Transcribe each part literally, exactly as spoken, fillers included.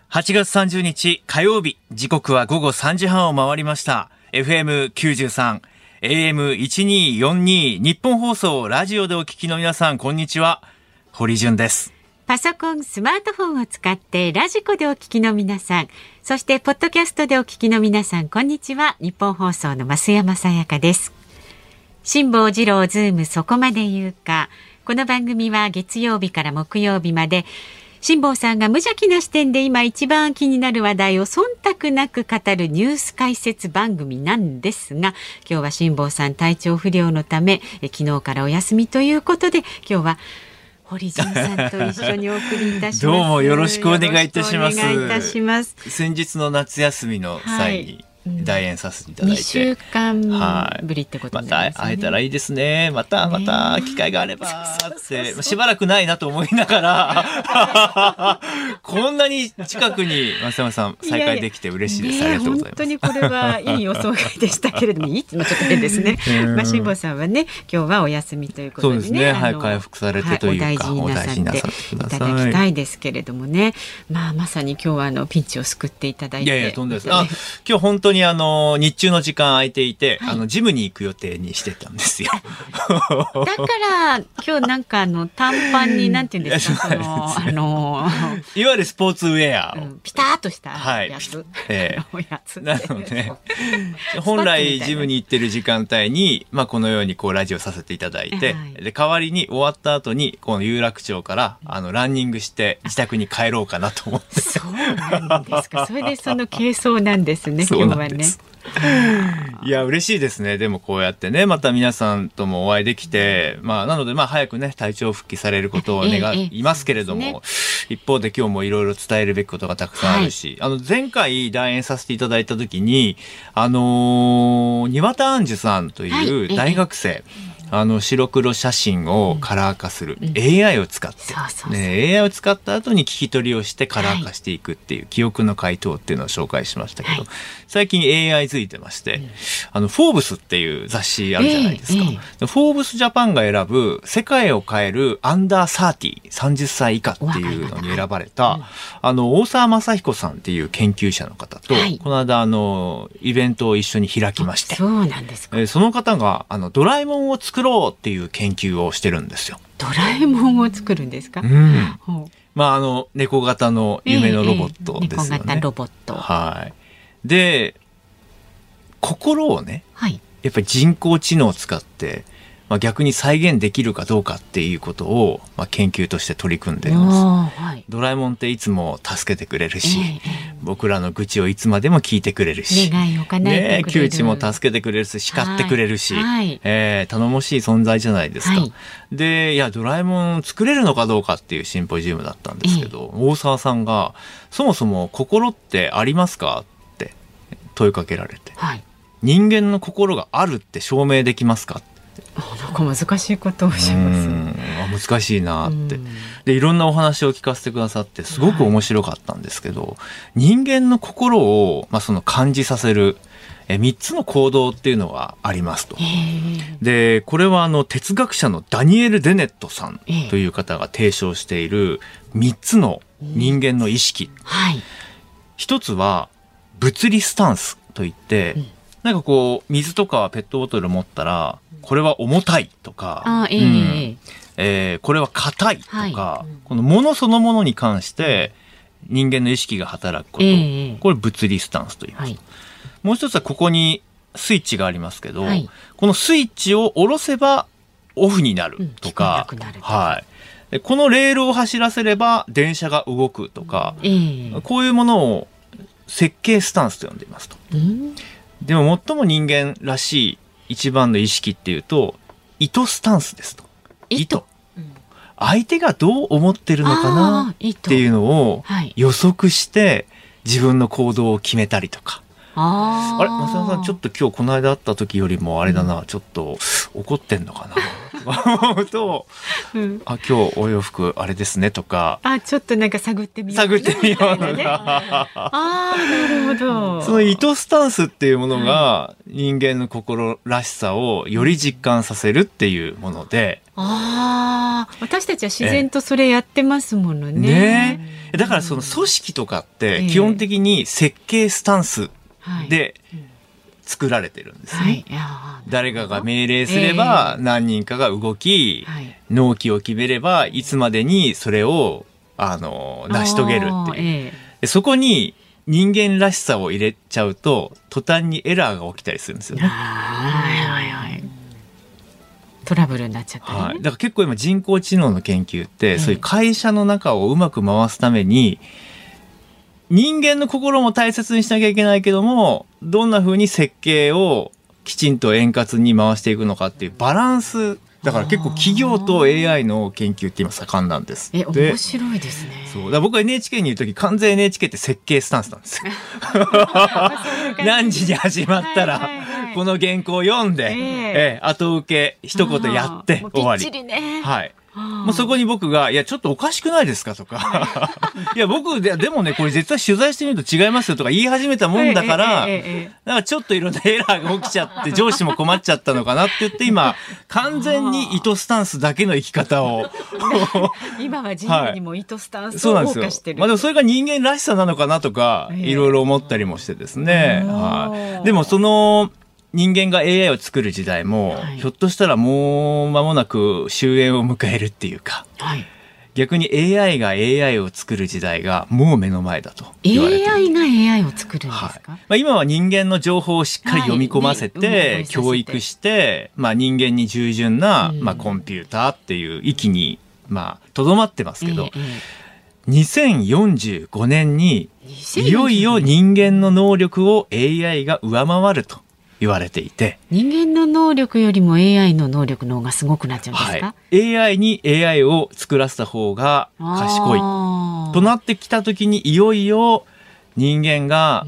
はちがつさんじゅうにち火曜日、時刻はごごさんじはんを回りました。エフエムきゅうじゅうさん、エーエムせんにひゃくよんじゅうに 日本放送ラジオでお聞きの皆さん、こんにちは。堀潤です。 パソコン、スマートフォンを使ってラジコでお聞きの皆さん、そしてポッドキャストでお聞きの皆さん、こんにちは。日本放送の増山さやかです。辛坊治郎ズームそこまで言うか。この番組は月曜日から木曜日まで辛坊さんが無邪気な視点で今一番気になる話題を忖度なく語るニュース解説番組なんですが、今日は辛坊さん体調不良のためえ昨日からお休みということで、今日は堀潤さんと一緒にお送りいたします。 どうもよろしくお願いいたします。 よろしくお願いいたします。 先日の夏休みの際に、はい、代演させていただいてにしゅうかんぶりってことになりますね。 また会えたらいいですね。またまた機会があればってしばらくないなと思いながらこんなに近くに増山さん再会できて嬉しいです。いやいや、ありがとうございます。 本当にこれはいい予想外でしたけれどもいいってのはちょっと変ですね。まあ辛坊さんはね、今日はお休みということでね。 そうですね、はい、回復されてというか、はい、 お大事になさっていただきたいですけれどもね。まあまさに今日はあのピンチを救っていただいて、 いやいやとんでもないです。あ、今日本当にあの日中の時間空いていて、はい、あのジムに行く予定にしてたんですよ。 だから今日なんかあの短パンになんていうんですか、そのあのいわゆるスポーツウェアを、うん、 ピタッとしたやつ、 はい、えー、 やつなので本来ジムに行ってる時間帯に、まあ、このようにこうラジオさせていただいて、はい、で代わりに終わった後にこの有楽町からあのランニングして自宅に帰ろうかなと思って。 そうなんですか。それでその軽装なんですね。今日はね。 いや嬉しいですね。でもこうやってね、また皆さんともお会いできて、まあなのでまあ早くね体調復帰されることを願いますけれども、えええね、一方で今日もいろいろ伝えるべきことがたくさんあるし、はい、あの前回代演させていただいた時にあのー、庭田杏樹さんという大学生、はい、あの白黒写真をカラー化する、うん、エーアイ を使って、 そうそうそう、 ね、エーアイ を使った後に聞き取りをしてカラー化していくっていう、はい、記憶の回答っていうのを紹介しましたけど、はい、最近 エーアイ 付いてまして、うん、あのフォーブスっていう雑誌あるじゃないですか、えーえー、フォーブスジャパンが選ぶ世界を変えるアンダーサーティー、さんじゅっさい以下っていうのに選ばれた、うん、あの大沢正彦さんっていう研究者の方と、はい、この間あのイベントを一緒に開きまして、 そうなんですか。 えー、その方があのドラえもんを作ろうっていう研究をしてるんですよ。 ドラえもんを作るんですか。 うん、まああの猫型の夢のロボットですよね。えーえー、猫型ロボット。 はい。で心をね、 はい、 やっぱり人工知能を使って、まあ、逆に再現できるかどうかっていうことを、まあ、研究として取り組んでいます、はい、ドラえもんっていつも助けてくれるし、えー、僕らの愚痴をいつまでも聞いてくれるし、 願いを叶えてくれる、ね、 窮地も助けてくれるし叱ってくれるし、はい、えー、頼もしい存在じゃないですか、はい、でいやドラえもん作れるのかどうかっていうシンポジウムだったんですけど、えー、大沢さんがそもそも心ってありますかって問いかけられて、はい、人間の心があるって証明できますかって。 なんか難しいことをおっしゃいます。 うん、難しいなって。でいろんなお話を聞かせてくださってすごく面白かったんですけど、はい、人間の心を、まあ、その感じさせるえみっつの行動っていうのがありますと。でこれはあの哲学者のダニエル・デネットさんという方が提唱しているみっつの人間の意識、 はい、 一つは物理スタンスといって、うん、なんかこう水とかペットボトル持ったらこれは重たいとか、 あ、えーうんえー、これは硬いとか、 はい、 このものそのものに関して人間の意識が働くこと、えー、これ物理スタンスと言います、はい、もう一つはここにスイッチがありますけど、はい、このスイッチを下ろせばオフになるとか、 うん、聞こえなくなるとか、 はい、でこのレールを走らせれば電車が動くとか、 えー、 こういうものを設計スタンスと呼んでいますと、 うん、 でも最も人間らしい一番の意識っていうと意図スタンスですと。 意図、 うん、相手がどう思ってるのかなっていうのを予測して自分の行動を決めたりとか、 ああれ増山さんちょっと今日この間会った時よりもあれだな、うん、ちょっと怒ってんのかなと思うと、うん、あ今日お洋服あれですねとか、 あちょっとなんか探ってみよう探ってみようのね、あなるほど。 その意図スタンスっていうものが人間の心らしさをより実感させるっていうもので、 あ私たちは自然とそれやってますものね。 ねだからその組織とかって基本的に設計スタンスで作られてるんですね。はいはい、誰かが命令すれば何人かが動き、はい、納期を決めればいつまでにそれをあの成し遂げるっていう。でそこに人間らしさを入れちゃうと途端にエラーが起きたりするんですよね。はいはいはい。 トラブルになっちゃったりね。はい。 だから結構今人工知能の研究って、えー、そういう会社の中をうまく回すために人間の心も大切にしなきゃいけないけども、どんな風に設計をきちんと円滑に回していくのかっていうバランス。だから結構企業と エーアイ の研究って今盛んなんです。 え、面白いですね。 そう。だから僕は エヌエイチケー にいるとき完全 エヌエイチケー って設計スタンスなんですよ。何時に始まったら、はいはいはい、この原稿を読んで、えーえー、後受け一言やって終わり。 びっちりね。 はい。もうそこに僕が、いや、ちょっとおかしくないですかとか、いや、僕で、でもね、これ絶対取材してみると違いますよとか言い始めたもんだから、だからちょっといろんなエラーが起きちゃって、上司も困っちゃったのかなって言って、今、完全に糸スタンスだけの生き方を。 今は自由にも糸スタンスを謳歌してる。 まあでもそれが人間らしさなのかなとか、いろいろ思ったりもしてですね。はい。でもその、人間が エーアイ を作る時代も、はい、ひょっとしたらもう間もなく終焉を迎えるっていうか、はい、逆に エーアイ が エーアイ を作る時代がもう目の前だと言われている。 エーアイ が エーアイ を作るんですか？はい、まあ、今は人間の情報をしっかり読み込ませて、はいね、教育して、まあ、人間に従順な、まあ、コンピューターっていう域にまあとどまってますけど、えーえーにせんよんじゅうごねんにいよいよ人間の能力を エーアイ が上回ると言われていて、 人間の能力よりも エーアイ の能力の方がすごくなっちゃうんですか？はい、 エーアイ に エーアイ を作らせた方が賢いとなってきた時に、いよいよ人間が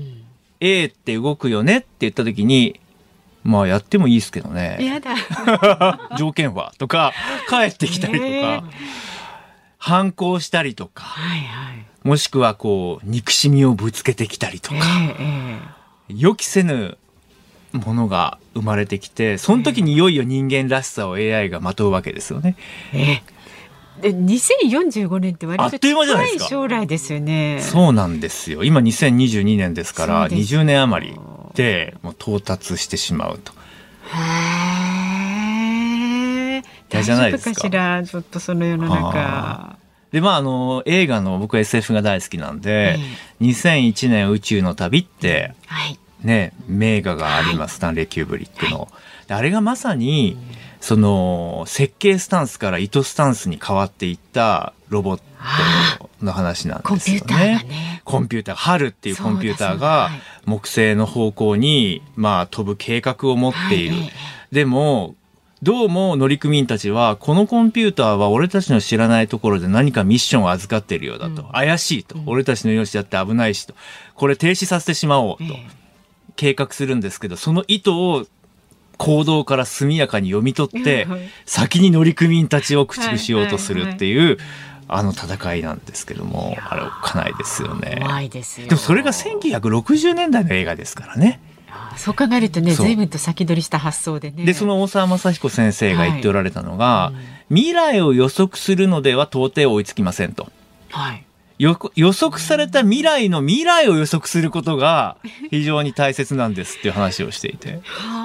A って動くよねって言った時に、まあやってもいいですけどね。 やだ。 条件はとか帰ってきたりとか、えー、反抗したりとか、はいはい、もしくはこう憎しみをぶつけてきたりとか、えーえー、予期せぬものが生まれてきて、その時にいよいよ人間らしさを エーアイ がまとうわけですよね。えー、でにせんよんじゅうごねんって割と近い将来ですよね。 そうなんですよ。今にせんにじゅうにねんですからにじゅうねん余りでもう到達してしまうと。へー、大丈夫かしら、ちょっとその世の中。 でまあ、あの映画の僕は エスエフ が大好きなんで、えー、にせんいちねん宇宙の旅って、はいね、名画があります、はい、スタンレー・キューブリックの、はい、あれがまさにその設計スタンスから糸スタンスに変わっていったロボットの話なんですよね。コンピューターがね、コンピューター、ハルっていうコンピューターが木星の方向にまあ飛ぶ計画を持っている、はい、でもどうも乗組員たちはこのコンピューターは俺たちの知らないところで何かミッションを預かっているようだと、うん、怪しいと、うん、俺たちの命だって危ないしと、これ停止させてしまおうと、えー計画するんですけど、その意図を行動から速やかに読み取って先に乗組員たちを駆逐しようとするっていうあの戦いなんですけども、あれおっかないですよね。 怖いですよ。 でもそれがせんきゅうひゃくろくじゅうねんだいの映画ですからね。 そう考えるとね、随分と先取りした発想でね。 でその大沢雅彦先生が言っておられたのが、はい、未来を予測するのでは到底追いつきませんと。はい、予測された未来の未来を予測することが非常に大切なんですっていう話をしていて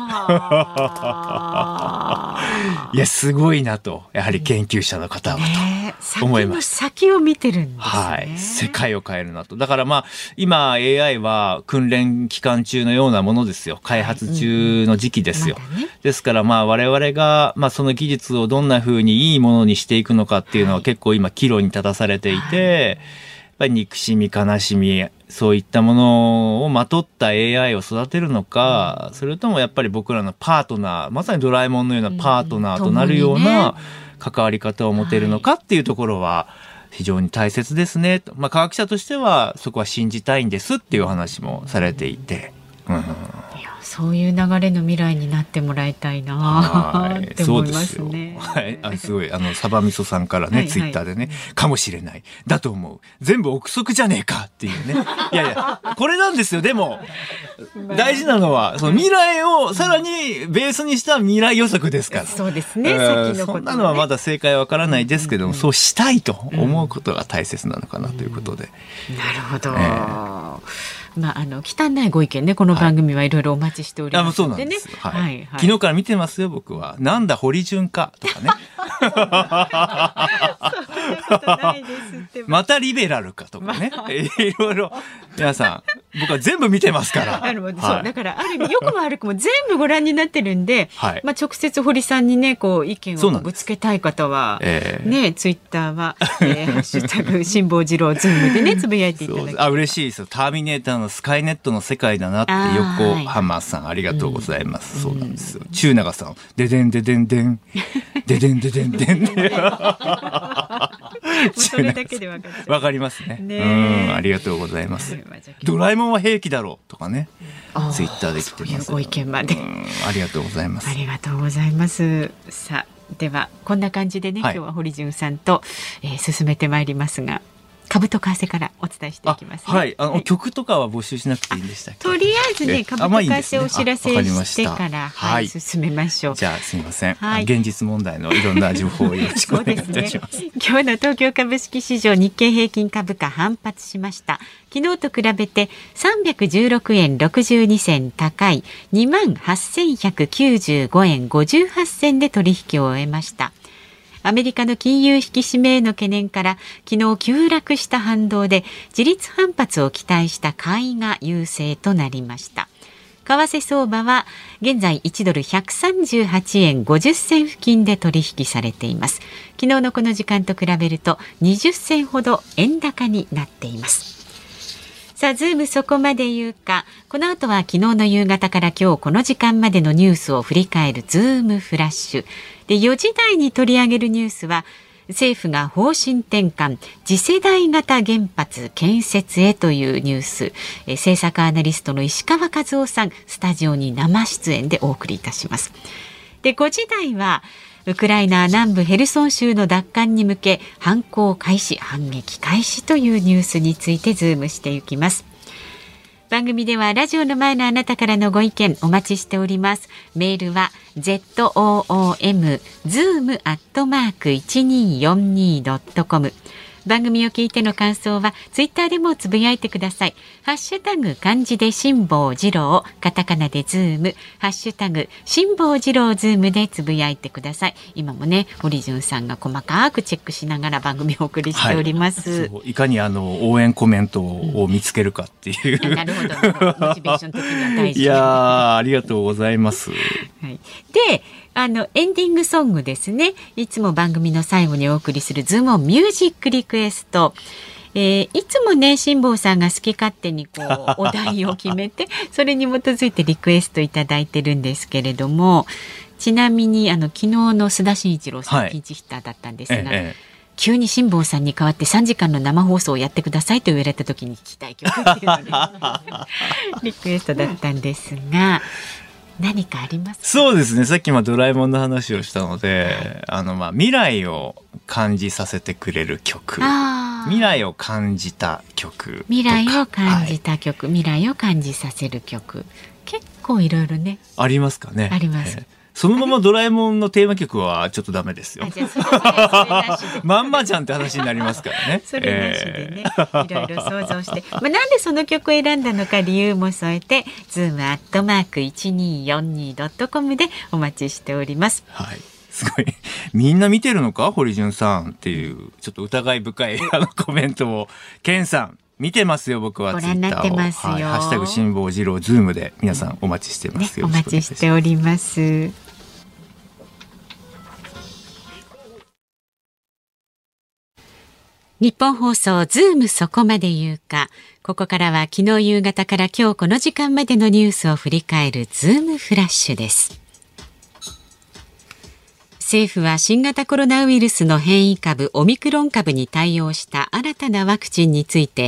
いやすごいなと、やはり研究者の方はと思います。 先を見てるんですね。 はい、世界を変えるなと。だからまあ今 エーアイ は訓練期間中のようなものですよ。開発中の時期ですよ、うんまね、ですからまあ我々がまあその技術をどんな風にいいものにしていくのかっていうのは結構今岐路に立たされていて、はい、やっぱり憎しみ悲しみそういったものをまとった エーアイ を育てるのか、うん、それともやっぱり僕らのパートナー、まさにドラえもんのようなパートナーとなるような関わり方を持てるのかっていうところは非常に大切ですねと、まあ、科学者としてはそこは信じたいんですっていう話もされていて、うん、いやそういう流れの未来になってもらいたいなって思いますね。 はい、あすごいあのサバミソさんからね、はいはい、ツイッターでね、かもしれないだと思う全部憶測じゃねえかっていうねいやいやこれなんですよ。でも大事なのはその未来をさらにベースにした未来予測ですから。 そうですね、先のことね、 そんなのはまだ正解はわからないですけども、うんうんうん、そうしたいと思うことが大切なのかなということで、 うん、なるほど、えーまあ、あの汚いご意見ね、この番組はいろいろお待ちしておりますのでね、 はい、はいはい、昨日から見てますよ僕は。なんだ堀潤かとかねまたリベラルかとかね、まあ、いろいろ皆さん僕は全部見てますからなるほど、はい、そうだからある意味良くも悪くも全部ご覧になってるんで、はい、まあ、直接堀さんにねこう意見をぶつけたい方は、えー、ねツイッターは、えー、ハッシュタグ辛坊治郎ズームでねつぶやいていただきます。 あ嬉しいですよ。ターミネーターのスカイネットの世界だなって横浜さんありがとうございます、うん、そうなんですよ。中永さんででんででんでんででんででんでんそれだけでわかるわかりますね。うんありがとうございます。ドラえもんは兵器だろうとかねツイッターで来てます。 そういうご意見までありがとうございます。 ありがとうございます。さあではこんな感じでね、はい、今日は堀潤さんと、えー、進めてまいりますが株と為替からお伝えしていきます、ね、 はい、あの、はい、曲とかは募集しなくていいんでしたっけ。 とりあえずね株と為替をお知らせしてから、はい、進めましょう。 じゃあすみません、はい、現実問題のいろんな情報をよろしくお願いいたします。 ね、今日の東京株式市場日経平均株価反発しました。昨日と比べてさんびゃくじゅうろくえんろくじゅうにせん高い にまんはっせんひゃくきゅうじゅうごえんごじゅうはち銭で取引を終えました。アメリカの金融引き締めへの懸念から昨日急落した反動で自立反発を期待した買いが優勢となりました。為替相場は現在いちドルひゃくさんじゅうはちえんごじゅっ銭付近で取引されています。昨日のこの時間と比べるとにじゅっ銭ほど円高になっています。さあズームそこまで言うか。この後は昨日の夕方から今日この時間までのニュースを振り返るズームフラッシュで、よじ台に取り上げるニュースは政府が方針転換次世代型原発建設へというニュース、え政策アナリストの石川和夫さんスタジオに生出演でお送りいたします。でごじ台はウクライナ南部ヘルソン州の奪還に向け反攻開始反撃開始というニュースについてズームしていきます。番組ではラジオの前のあなたからのご意見お待ちしております。メールは ズーム ズーム アットマーク いちにーよんにー ドットコム。番組を聞いての感想はツイッターでもつぶやいてください。ハッシュタグ漢字で辛坊治郎、カタカナでズーム、ハッシュタグ辛坊治郎ズームでつぶやいてください。今もね堀潤さんが細かくチェックしながら番組をお送りしております、 はい、そういかにあの応援コメントを見つけるかっていう、 うん、なるほどモチベーション的には大事。 いやありがとうございます、はい、 であのエンディングソングですね。いつも番組の最後にお送りするズームオンミュージックリクエスト、えー、いつもね辛坊さんが好き勝手にこうお題を決めてそれに基づいてリクエストいただいてるんですけれども、ちなみにあの昨日の須田慎一郎さん、はい、ピンチヒッターだったんですが、ええ、急に辛坊さんに代わってさんじかんの生放送をやってくださいと言われた時に聴きたい曲っていうのでリクエストだったんですが何かありますか？ そうですね、さっきまあドラえもんの話をしたので、はい、あのまあ未来を感じさせてくれる曲、未来を感じた曲、 未来を感じた曲、はい、未来を感じさせる曲、結構いろいろねありますかね。 あります、 えーそのままドラえもんのテーマ曲はちょっとダメですよ。まんまじゃんって話になりますからね。 それなしでね、えー、いろいろ想像して、まあ、なんでその曲を選んだのか理由も添えてズームアットマーク いちにーよんにー ドットコム でお待ちしております。 はい、すごいみんな見てるのか堀潤さんっていうちょっと疑い深いあのコメントをケンさん見てますよ。僕はツイッターを、はい、ハッシュタグ辛坊治郎ズームで皆さんお待ちしてます、 ね、お待ちしております。日本放送ズームそこまで言うか。ここからは昨日夕方から今日この時間までのニュースを振り返るズームフラッシュです。政府は新型コロナウイルスの変異株オミクロン株に対応した新たなワクチンについて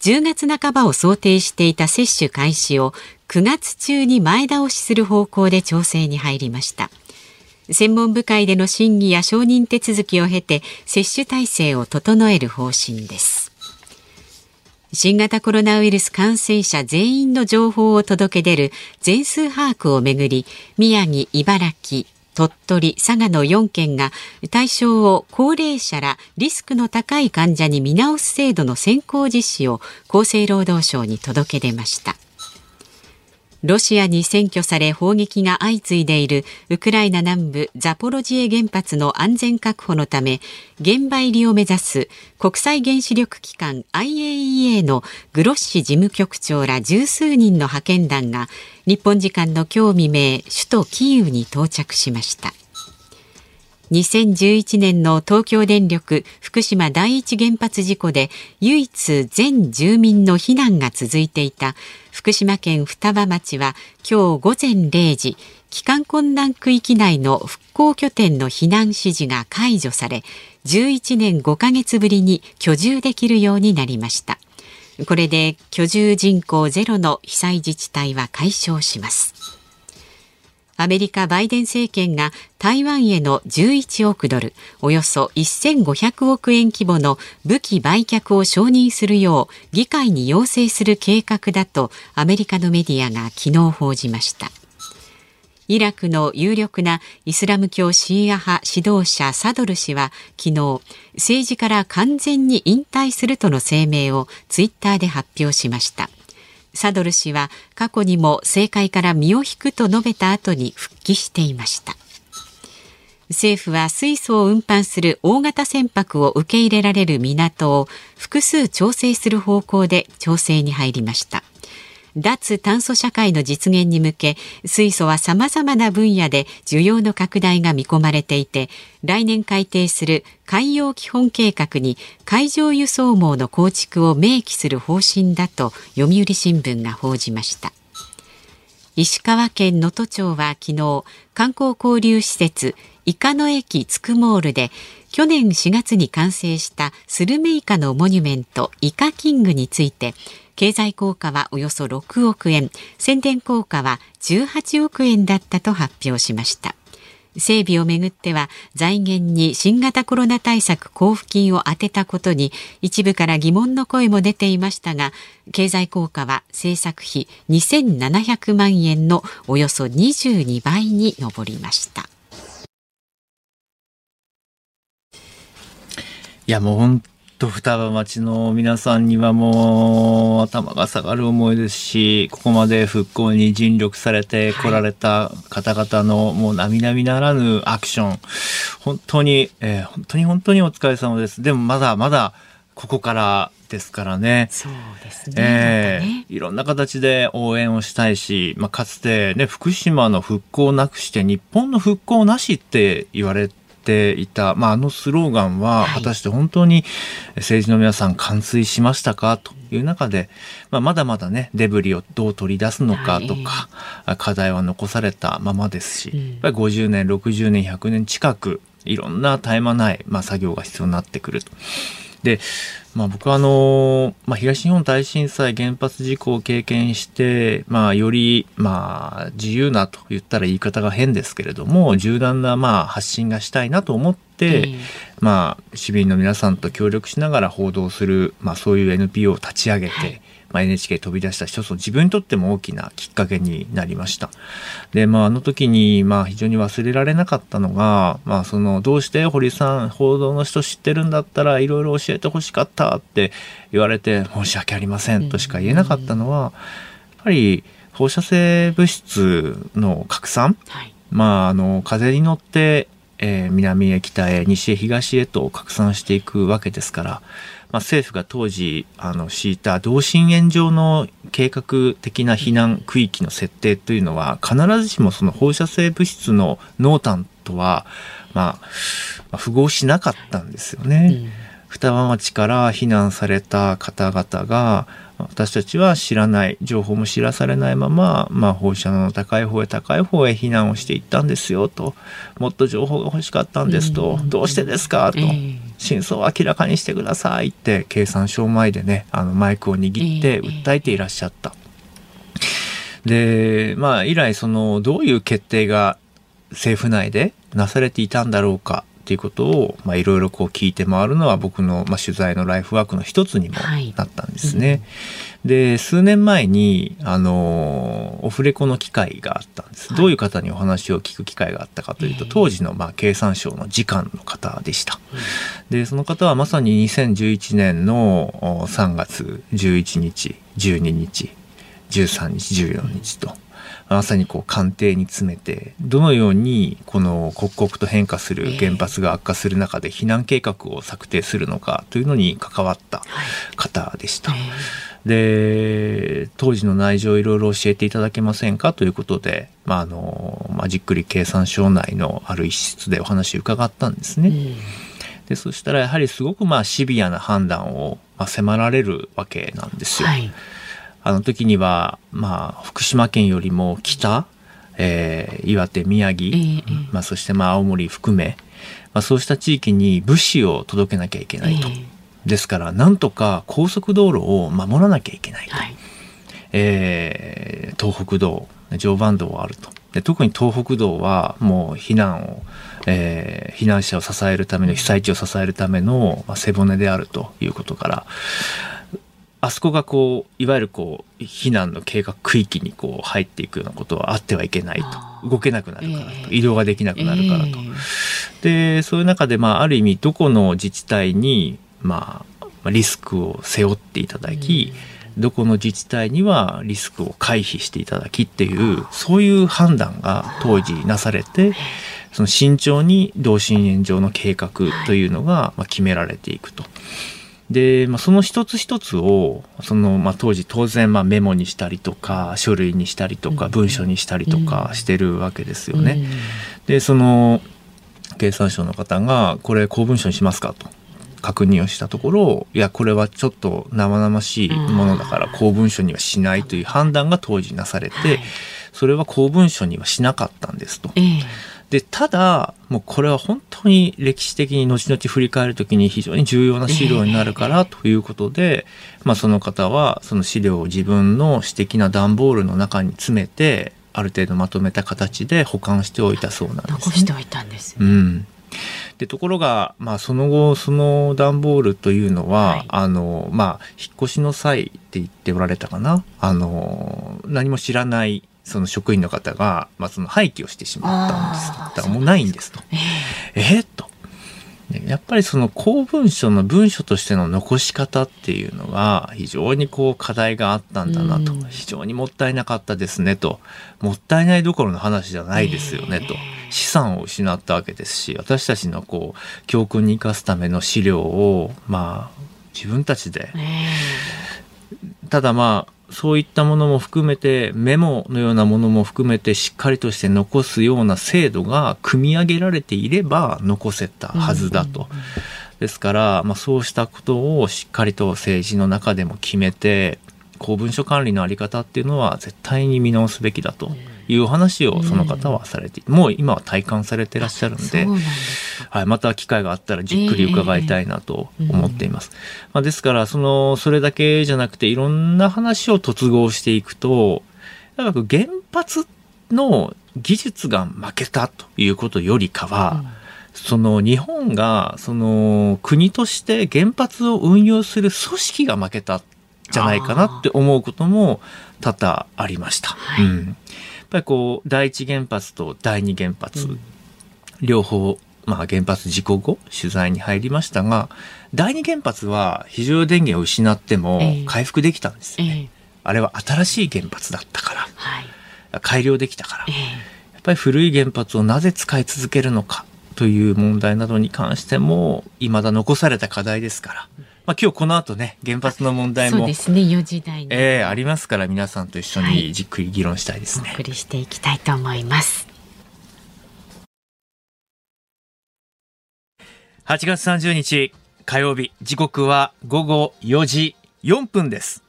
じゅうがつなかばを想定していた接種開始をくがつ中に前倒しする方向で調整に入りました。専門部会での審議や承認手続きを経て接種体制を整える方針です。新型コロナウイルス感染者全員の情報を届け出る全数把握をめぐり、宮城、茨城、鳥取、佐賀のよんけんが対象を高齢者らリスクの高い患者に見直す制度の先行実施を厚生労働省に届け出ました。ロシアに占拠され砲撃が相次いでいるウクライナ南部ザポロジエ原発の安全確保のため、現場入りを目指す国際原子力機関 アイエーイーエー のグロッシ事務局長ら十数人の派遣団が日本時間の今日未明、首都キーウに到着しました。にせんじゅういちねんの東京電力福島第一原発事故で唯一全住民の避難が続いていた福島県双葉町は今日午前れいじ、帰還困難区域内の復興拠点の避難指示が解除され、じゅういちねんごかげつぶりに居住できるようになりました。これで居住人口ゼロの被災自治体は解消します。アメリカバイデン政権が台湾へのじゅういちおくドル、およそせんごひゃくおくえん規模の武器売却を承認するよう議会に要請する計画だとアメリカのメディアが昨日報じました。イラクの有力なイスラム教シーア派指導者サドル氏は昨日、政治から完全に引退するとの声明をツイッターで発表しました。サドル氏は過去にも政界から身を引くと述べた後に復帰していました。政府は水素を運搬する大型船舶を受け入れられる港を複数調整する方向で調整に入りました。脱炭素社会の実現に向け、水素は様々な分野で需要の拡大が見込まれていて、来年改定する海洋基本計画に海上輸送網の構築を明記する方針だと読売新聞が報じました。石川県能登町は昨日、観光交流施設イカの駅つくモールで去年しがつに完成したスルメイカのモニュメントイカキングについて、経済効果はおよそろくおくえん、宣伝効果はじゅうはちおくえんだったと発表しました。整備をめぐっては財源に新型コロナ対策交付金を充てたことに一部から疑問の声も出ていましたが、経済効果は制作費にせんななひゃくまんえんのおよそにじゅうにばいに上りました。 いやもう本当双葉町の皆さんにはもう頭が下がる思いですし、ここまで復興に尽力されてこられた方々のもう並々ならぬアクション、本当に、えー、本当に本当にお疲れ様です。でもまだまだここからですからね。 そうですね。 えーね、 いろんな形で応援をしたいし、まあ、かつてね、福島の復興なくして日本の復興なしって言われてていた、まあ、あのスローガンは果たして本当に政治の皆さん完遂しましたかという中で、まあ、まだまだねデブリをどう取り出すのかとか、はい、課題は残されたままですし、うん、やっぱりごじゅうねんろくじゅうねんひゃくねん近くいろんな絶え間ない、まあ、作業が必要になってくると。で、まあ、僕はあの、まあ、東日本大震災原発事故を経験して、まあ、より、まあ、自由なと言ったら言い方が変ですけれども、柔軟な、まあ、発信がしたいなと思って、うん、まあ、市民の皆さんと協力しながら報道する、まあ、そういう エヌピーオー を立ち上げて、はい、まあ、エヌエイチケー 飛び出した一つの自分にとっても大きなきっかけになりました。で、まあ、あの時に、まあ、非常に忘れられなかったのが、まあ、その、どうして堀さん、報道の人知ってるんだったらいろいろ教えてほしかったって言われて、申し訳ありませんとしか言えなかったのは、やっぱり放射性物質の拡散、はい、まあ、あの、風に乗って、えー、南へ北へ西へ東へと拡散していくわけですから、まあ、政府が当時あの敷いた同心円状の計画的な避難区域の設定というのは必ずしもその放射性物質の濃淡とは、まあ、まあ、符合しなかったんですよね。うん、双葉町から避難された方々が私たちは知らない、情報も知らされないまま、まあ、放射能の高い方へ高い方へ避難をしていったんですよと、もっと情報が欲しかったんですと、うん、どうしてですかと、えー、真相を明らかにしてくださいって経産省前でね、あのマイクを握って訴えていらっしゃった。えー、で、まあ、以来そのどういう決定が政府内でなされていたんだろうかっていうことを、まあ、いろいろこう聞いて回るのは僕の、まあ、取材のライフワークの一つにもなったんですね。はい、うん、で、数年前に、あの、オフレコの機会があったんです。はい、どういう方にお話を聞く機会があったかというと、当時の、まあ、経産省の次官の方でした。うん、で、その方はまさににせんじゅういちねんのさんがつじゅういちにち、じゅうににち、じゅうさんにち、じゅうよっかと、まさにこう官邸に詰めて、どのようにこの刻々と変化する原発が悪化する中で避難計画を策定するのかというのに関わった方でした。で、当時の内情をいろいろ教えていただけませんかということで、まああのまあ、じっくり経産省内のある一室でお話を伺ったんですね。で、そしたらやはりすごくまあシビアな判断をまあ迫られるわけなんですよ。はい、あの時には、まあ、福島県よりも北、えー、岩手、宮城、えーまあ、そしてまあ青森含め、まあ、そうした地域に物資を届けなきゃいけないと。えー、ですから、なんとか高速道路を守らなきゃいけないと。はい、えー、東北道、常磐道はあると。で、特に東北道はもう避難を、えー、避難者を支えるための、被災地を支えるための、まあ、背骨であるということから、あそこがこういわゆるこう避難の計画区域にこう入っていくようなことはあってはいけないと、動けなくなるからと、えー、移動ができなくなるからと、えー、でそういう中で、まあ、ある意味どこの自治体に、まあ、リスクを背負っていただき、えー、どこの自治体にはリスクを回避していただきっていうそういう判断が当時なされて、その慎重に同心円状の計画というのがまあ決められていくと。で、まあ、その一つ一つをその、まあ、当時当然まあメモにしたりとか書類にしたりとか文書にしたりとかしてるわけですよね。うんうん、でその経産省の方がこれ公文書にしますかと確認をしたところ、いやこれはちょっと生々しいものだから公文書にはしないという判断が当時なされて、はい、それは公文書にはしなかったんですと。えーで、ただ、もうこれは本当に歴史的に後々振り返るときに非常に重要な資料になるからということで、えー、まあその方はその資料を自分の私的な段ボールの中に詰めて、ある程度まとめた形で保管しておいたそうなんです、ね。 残しておいたんです、 ね。うん。で、ところが、まあその後、その段ボールというのは、はい、あの、まあ、引っ越しの際って言っておられたかな。あの、何も知らない、その職員の方が、まあ、その廃棄をしてしまったんです。だからもうないんですと。えー、えー、と。やっぱりその公文書の文書としての残し方っていうのは非常にこう課題があったんだなと、非常にもったいなかったですねと、もったいないどころの話じゃないですよねと、資産を失ったわけですし、私たちのこう教訓に生かすための資料をまあ自分たちで、ただまあそういったものも含めてメモのようなものも含めてしっかりとして残すような制度が組み上げられていれば残せたはずだと。ですから、まあ、そうしたことをしっかりと政治の中でも決めて公文書管理のあり方っていうのは絶対に見直すべきだというお話をその方はされて、もう今は体感されていらっしゃるんで、はい、また機会があったらじっくり伺いたいなと思っています。えーまあ、ですからそのそれだけじゃなくていろんな話を突合していくと、やっぱ原発の技術が負けたということよりかは、うん、その日本がその国として原発を運用する組織が負けたじゃないかなって思うことも多々ありました。はい、うん、やっぱりこう第一原発と第二原発、うん、両方、まあ、原発事故後取材に入りましたが、第二原発は非常用電源を失っても回復できたんですよね。えー、あれは新しい原発だったから、はい、改良できたから、えー、やっぱり古い原発をなぜ使い続けるのかという問題などに関しても未だ残された課題ですから、まあ、今日この後ね原発の問題もそうですね、よじ台に、 えー、ありますから、皆さんと一緒にじっくり議論したいですね。 はい、お送りしていきたいと思います。 はちがつさんじゅうにち火曜日、時刻はごごよじよんぷんです。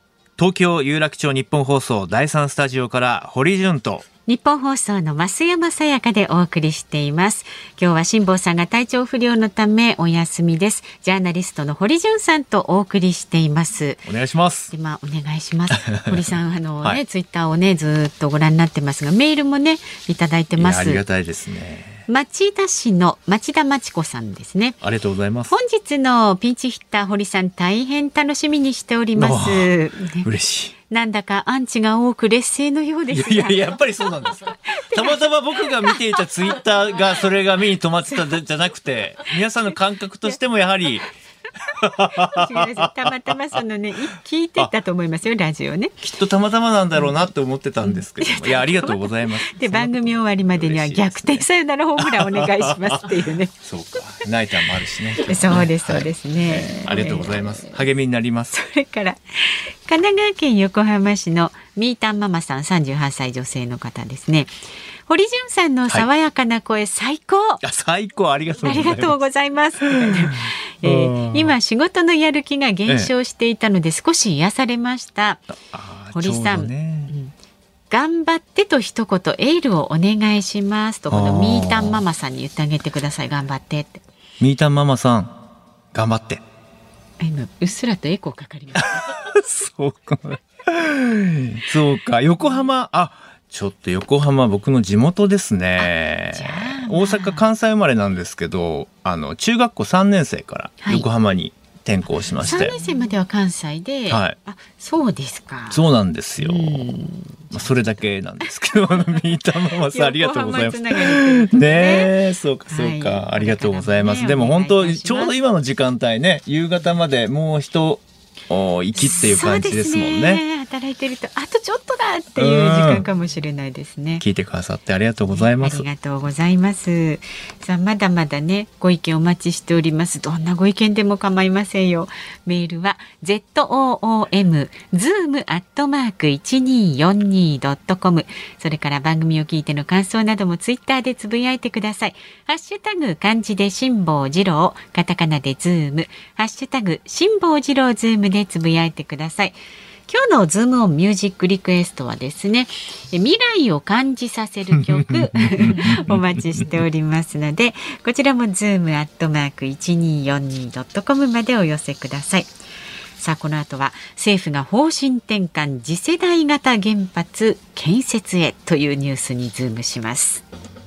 東京有楽町日本放送だいさんスタジオから堀潤と日本放送の増山さやかでお送りしています。今日は辛坊さんが体調不良のためお休みです。ジャーナリストの堀潤さんとお送りしています。 お願いします。 で、まあ、お願いします。堀さんあの、ねはい、ツイッターをねずっとご覧になってますが、メールもねいただいてます。 ありがたいですね。 町田市の町田真知子さんですね。 ありがとうございます。 本日のピンチヒッター堀さん、大変楽しみにしております。ね、 嬉しい。 なんだかアンチが多く劣勢のようですが。 いやいや、やっぱりそうなんですか。たまたま僕が見ていたツイッターがそれが目に留まってたんじゃなくて、皆さんの感覚としてもやはりたまたまそのね聞いてたと思いますよ、ラジオね。 きっとたまたまなんだろうなって思ってたんですけど、うん、いやありがとうございます。 で番組終わりまでには逆転サヨナラホームランお願いしますっていうね。 そうか、ナイターもあるしね。 そうですそうですね、はいえー、ありがとうございます。励みになります。 それから神奈川県横浜市のミータンママさん、さんじゅうはっさい女性の方ですね。堀潤さんの爽やかな声、はい、最高。 あ、最高、ありがとうございます。 ありがとうございます。えー、今仕事のやる気が減少していたので少し癒されました。ええ、堀さん、ねうん、頑張ってと一言エールをお願いしますと、このミータンママさんに言ってあげてください。頑張ってって。 ミータンママさん頑張って。 今うっすらとエコーかかりましたそうかそうか、横浜、あ、ちょっと横浜僕の地元ですね。大阪関西生まれなんですけど、あの中学校さんねん生から横浜に転校しまして、はい、 さんねん生までは関西で、はい、あ、そうですか。 そうなんですよ。まあ、それだけなんですけどミーターママさんありがとうございます。ねえ、そうかそうか、はい、ありがとうございます。でも本当ちょうど今の時間帯ね、夕方までもう人お生きっていう感じですもんね。 そうですね、働いてるとあとちょっとだっていう時間かもしれないですね。 聞いてくださってありがとうございます。 ありがとうございます。さあ、まだまだねご意見お待ちしております。どんなご意見でも構いませんよ。メールは ズーム ズーム アットマーク いちにーよんにー ドットコム、 それから番組を聞いての感想などもツイッターでつぶやいてください。ハッシュタグ漢字で辛坊治郎、カタカナでズーム、ハッシュタグ辛坊治郎ズームでつぶやいてください。今日のズームオンミュージックリクエストはですね、未来を感じさせる曲お待ちしておりますので、こちらもズームアットマーク いちにーよんにー ドットコム までお寄せください。さあ、この後は政府が方針転換、次世代型原発建設へというニュースにズームします。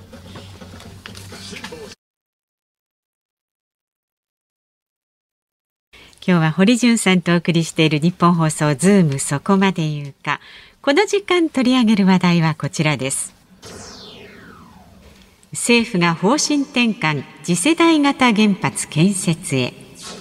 今日は堀潤さんとお送りしている日本放送ズームそこまで言うか。この時間取り上げる話題はこちらです。政府が方針転換、次世代型原発建設へ。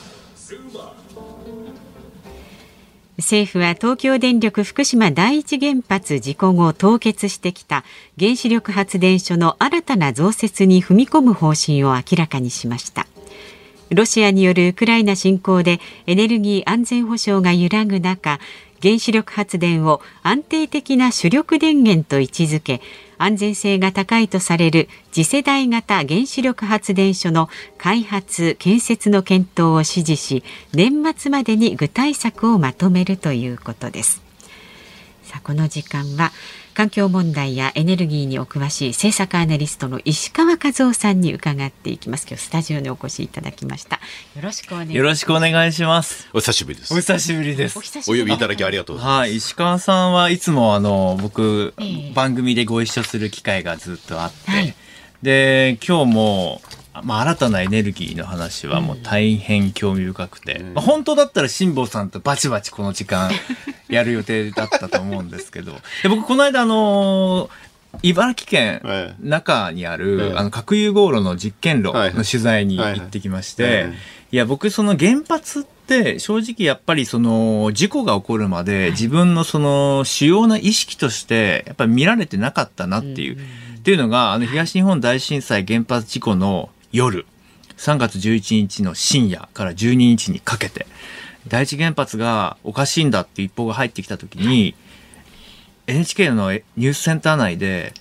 政府は東京電力福島第一原発事故後凍結してきた原子力発電所の新たな増設に踏み込む方針を明らかにしました。ロシアによるウクライナ侵攻でエネルギー安全保障が揺らぐ中、原子力発電を安定的な主力電源と位置づけ、安全性が高いとされる次世代型原子力発電所の開発・建設の検討を指示し、年末までに具体策をまとめるということです。さあ、この時間は環境問題やエネルギーにお詳しい政策アナリストの石川和夫さんに伺っていきます。今日スタジオにお越しいただきました。よろしくお願いします。 よろしくお願いします。 お久しぶりです。 お久しぶりです。 お, お呼びいただきありがとうございます。 はい、石川さんはいつもあの僕、えー、番組でご一緒する機会がずっとあって、はい、で今日もまあ、新たなエネルギーの話はもう大変興味深くて、うんまあ、本当だったら辛坊さんとバチバチこの時間やる予定だったと思うんですけどで僕この間あのー、茨城県中にある、ええ、あの核融合炉の実験炉の取材に行ってきまして、はいはいはい、いや僕その原発って正直やっぱりその事故が起こるまで自分のその主要な意識としてやっぱり見られてなかったなっていう、うん、っていうのがあの東日本大震災原発事故の夜さんがつじゅういちにちの深夜からじゅうににちにかけて第一原発がおかしいんだっていう一報が入ってきた時に エヌエイチケー のニュースセンター内で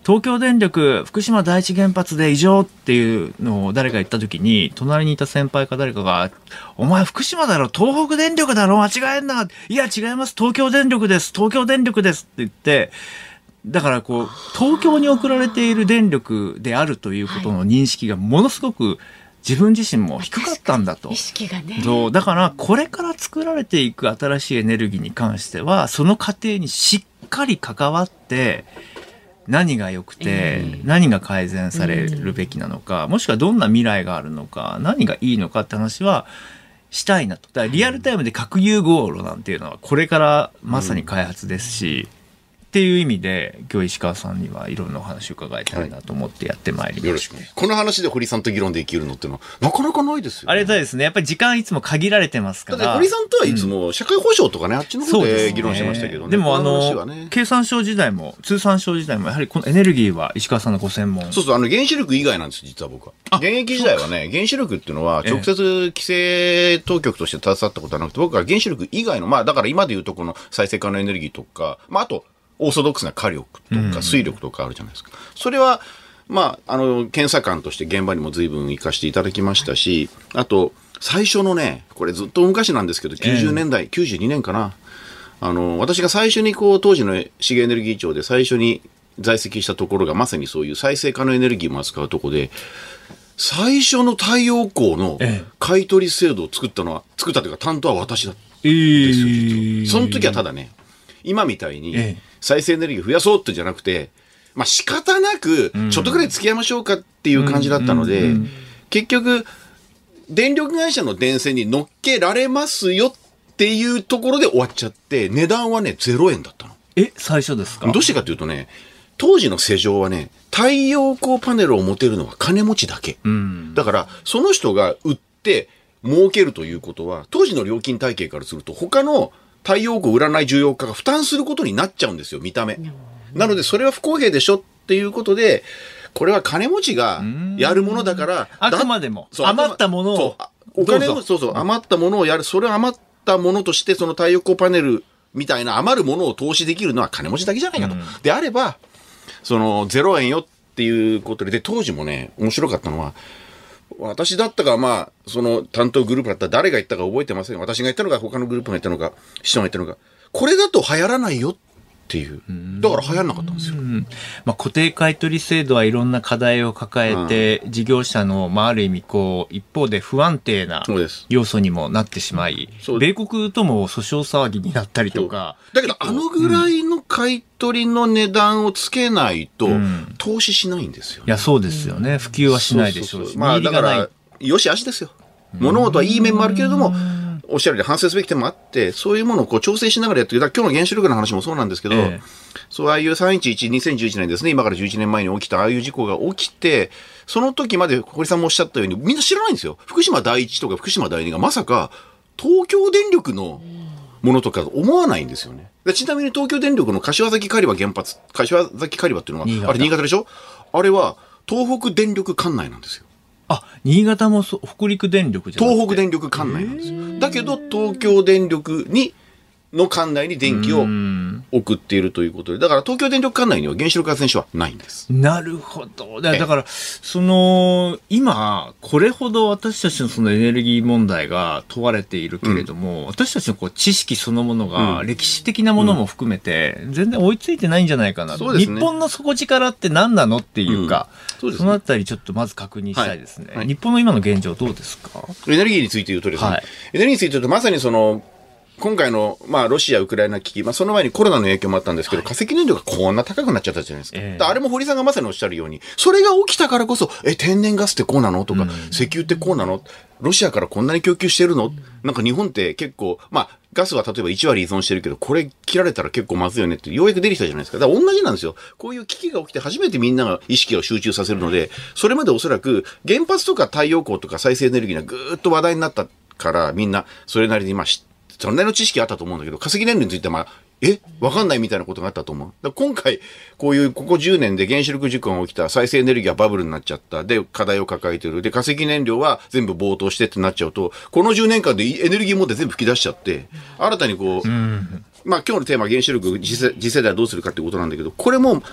東京電力福島第一原発で異常っていうのを誰か言った時に、隣にいた先輩か誰かが、お前福島だろ、東北電力だろ、間違えんな、いや違います、東京電力です、東京電力ですって言って、だからこう東京に送られている電力であるということの認識がものすごく自分自身も低かったんだと。 意識がね。 そうだからこれから作られていく新しいエネルギーに関してはその過程にしっかり関わって何が良くて何が改善されるべきなのか、もしくはどんな未来があるのか、何がいいのかって話はしたいなと。だからリアルタイムで核融合炉なんていうのはこれからまさに開発ですし、っていう意味で今日石川さんにはいろんなお話を伺いたいなと思ってやってまいりました、はい、よろしく。 この話で堀さんと議論できるのってのはなかなかないですよ、ね、 ありがたいですね。やっぱり時間いつも限られてますから。 だって堀さんとはいつも社会保障とかね、うん、あっちの方で議論してましたけどね。 でもあの、ね、経産省時代も通産省時代もやはりこのエネルギーは石川さんのご専門。 そうそう、あの原子力以外なんです実は僕は。現役時代はね、原子力っていうのは直接規制当局として携わったことはなくて、僕は原子力以外の、まあだから今でいうとこの再生可能エネルギーとか、まああとオーソドックスな火力とか水力とかあるじゃないですか。それは、まあ、あの、検査官として現場にも随分行かせていただきましたし、あと、最初のね、これずっと昔なんですけど、きゅうじゅうねんだい、きゅうじゅうにねんかな。あの、私が最初にこう、当時の資源エネルギー庁で最初に在籍したところがまさにそういう再生可能エネルギーも扱うところで、最初の太陽光の買取制度を作ったのは、作ったというか担当は私だったんですよ、実は。その時はただね、今みたいに再生エネルギー増やそうってじゃなくて、まあ仕方なくちょっとぐらい付き合いましょうかっていう感じだったので、結局電力会社の電線に乗っけられますよっていうところで終わっちゃって、値段はねゼロえんだったの。 え、最初ですか？ どうしてかというとね、当時の世情はね、太陽光パネルを持てるのは金持ちだけ。だからその人が売って儲けるということは、当時の料金体系からすると他の太陽光売らない需要家が負担することになっちゃうんですよ、見た目。なので、それは不公平でしょっていうことで、これは金持ちがやるものだから、 あくまでも余ったものを、 お金を、そうそう、余ったものをやる、それを余ったものとして、その太陽光パネルみたいな余るものを投資できるのは金持ちだけじゃないかと。であれば、そのゼロえんよっていうことで、で、当時もね、面白かったのは、私だったか、まあ、その担当グループだったら誰が言ったか覚えてません。私が言ったのか、他のグループが言ったのか、人が言ったのか。これだと流行らないよっていう。だから流行らなかったんですよ。 まあ、固定買取制度はいろんな課題を抱えて、うん、事業者の、まあ、ある意味、こう、一方で不安定な要素にもなってしまい、米国とも訴訟騒ぎになったりとか。 だけど、あのぐらいの買取の値段をつけないと、うん、投資しないんですよ、ね。 いや、そうですよね。普及はしないでしょうし。 まあ、だから、よしあしですよ。物事はいい面もあるけれども、おっしゃるように反省すべき点もあって、そういうものをこう調整しながらやっていく。だから今日の原子力の話もそうなんですけど、ええ、そうああいうさんいちいち、にせんじゅういちねんですね、今からじゅういちねんまえに起きたああいう事故が起きて、その時まで堀さんもおっしゃったように、みんな知らないんですよ。福島第一とか福島第二がまさか東京電力のものとか思わないんですよね。ちなみに東京電力の柏崎刈羽原発、柏崎刈羽っていうのは、あれ新潟でしょ？あれは東北電力管内なんですよ。 あ、新潟もそ北陸電力じゃなくて東北電力管内なんですよ。だけど東京電力にの管内に電気を送っているということで、だから東京電力管内には原子力発電所はないんです。 なるほど。だからその今これほど私たちのそのエネルギー問題が問われているけれども、うん、私たちのこう知識そのものが歴史的なものも含めて全然追いついてないんじゃないかなと、うんね、日本の底力って何なのっていうか、うん そうですね、そのあたりちょっとまず確認したいですね、はいはい、日本の今の現状どうですか？ エネルギーについて言うとですね、はい、エネルギーについて言うとまさにその今回の、まあ、ロシア・ウクライナ危機、まあ、その前にコロナの影響もあったんですけど、はい、化石燃料がこんな高くなっちゃったじゃないですか。えー、あれも堀さんがまさにおっしゃるように、それが起きたからこそ、え、天然ガスってこうなのとか、うん、石油ってこうなのロシアからこんなに供給してるの、うん、なんか日本って結構、まあ、ガスは例えばいちわり依存してるけど、これ切られたら結構まずいよねって、ようやく出てきたじゃないですか。だから同じなんですよ。こういう危機が起きて初めてみんなが意識を集中させるので、それまでおそらく原発とか太陽光とか再生エネルギーがぐーっと話題になったから、みんなそれなりにまあ知って、それなりの知識あったと思うんだけど、化石燃料についてはまあ、えわかんないみたいなことがあったと思う。だ今回、こういう、ここじゅうねんで原子力事故が起きた、再生エネルギーはバブルになっちゃった。で、課題を抱えてる。で、化石燃料は全部暴騰してってなっちゃうと、このじゅうねんかんでエネルギー持って全部吹き出しちゃって、新たにこう、うん、まあ今日のテーマは原子力次世、次世代はどうするかってことなんだけど、これも、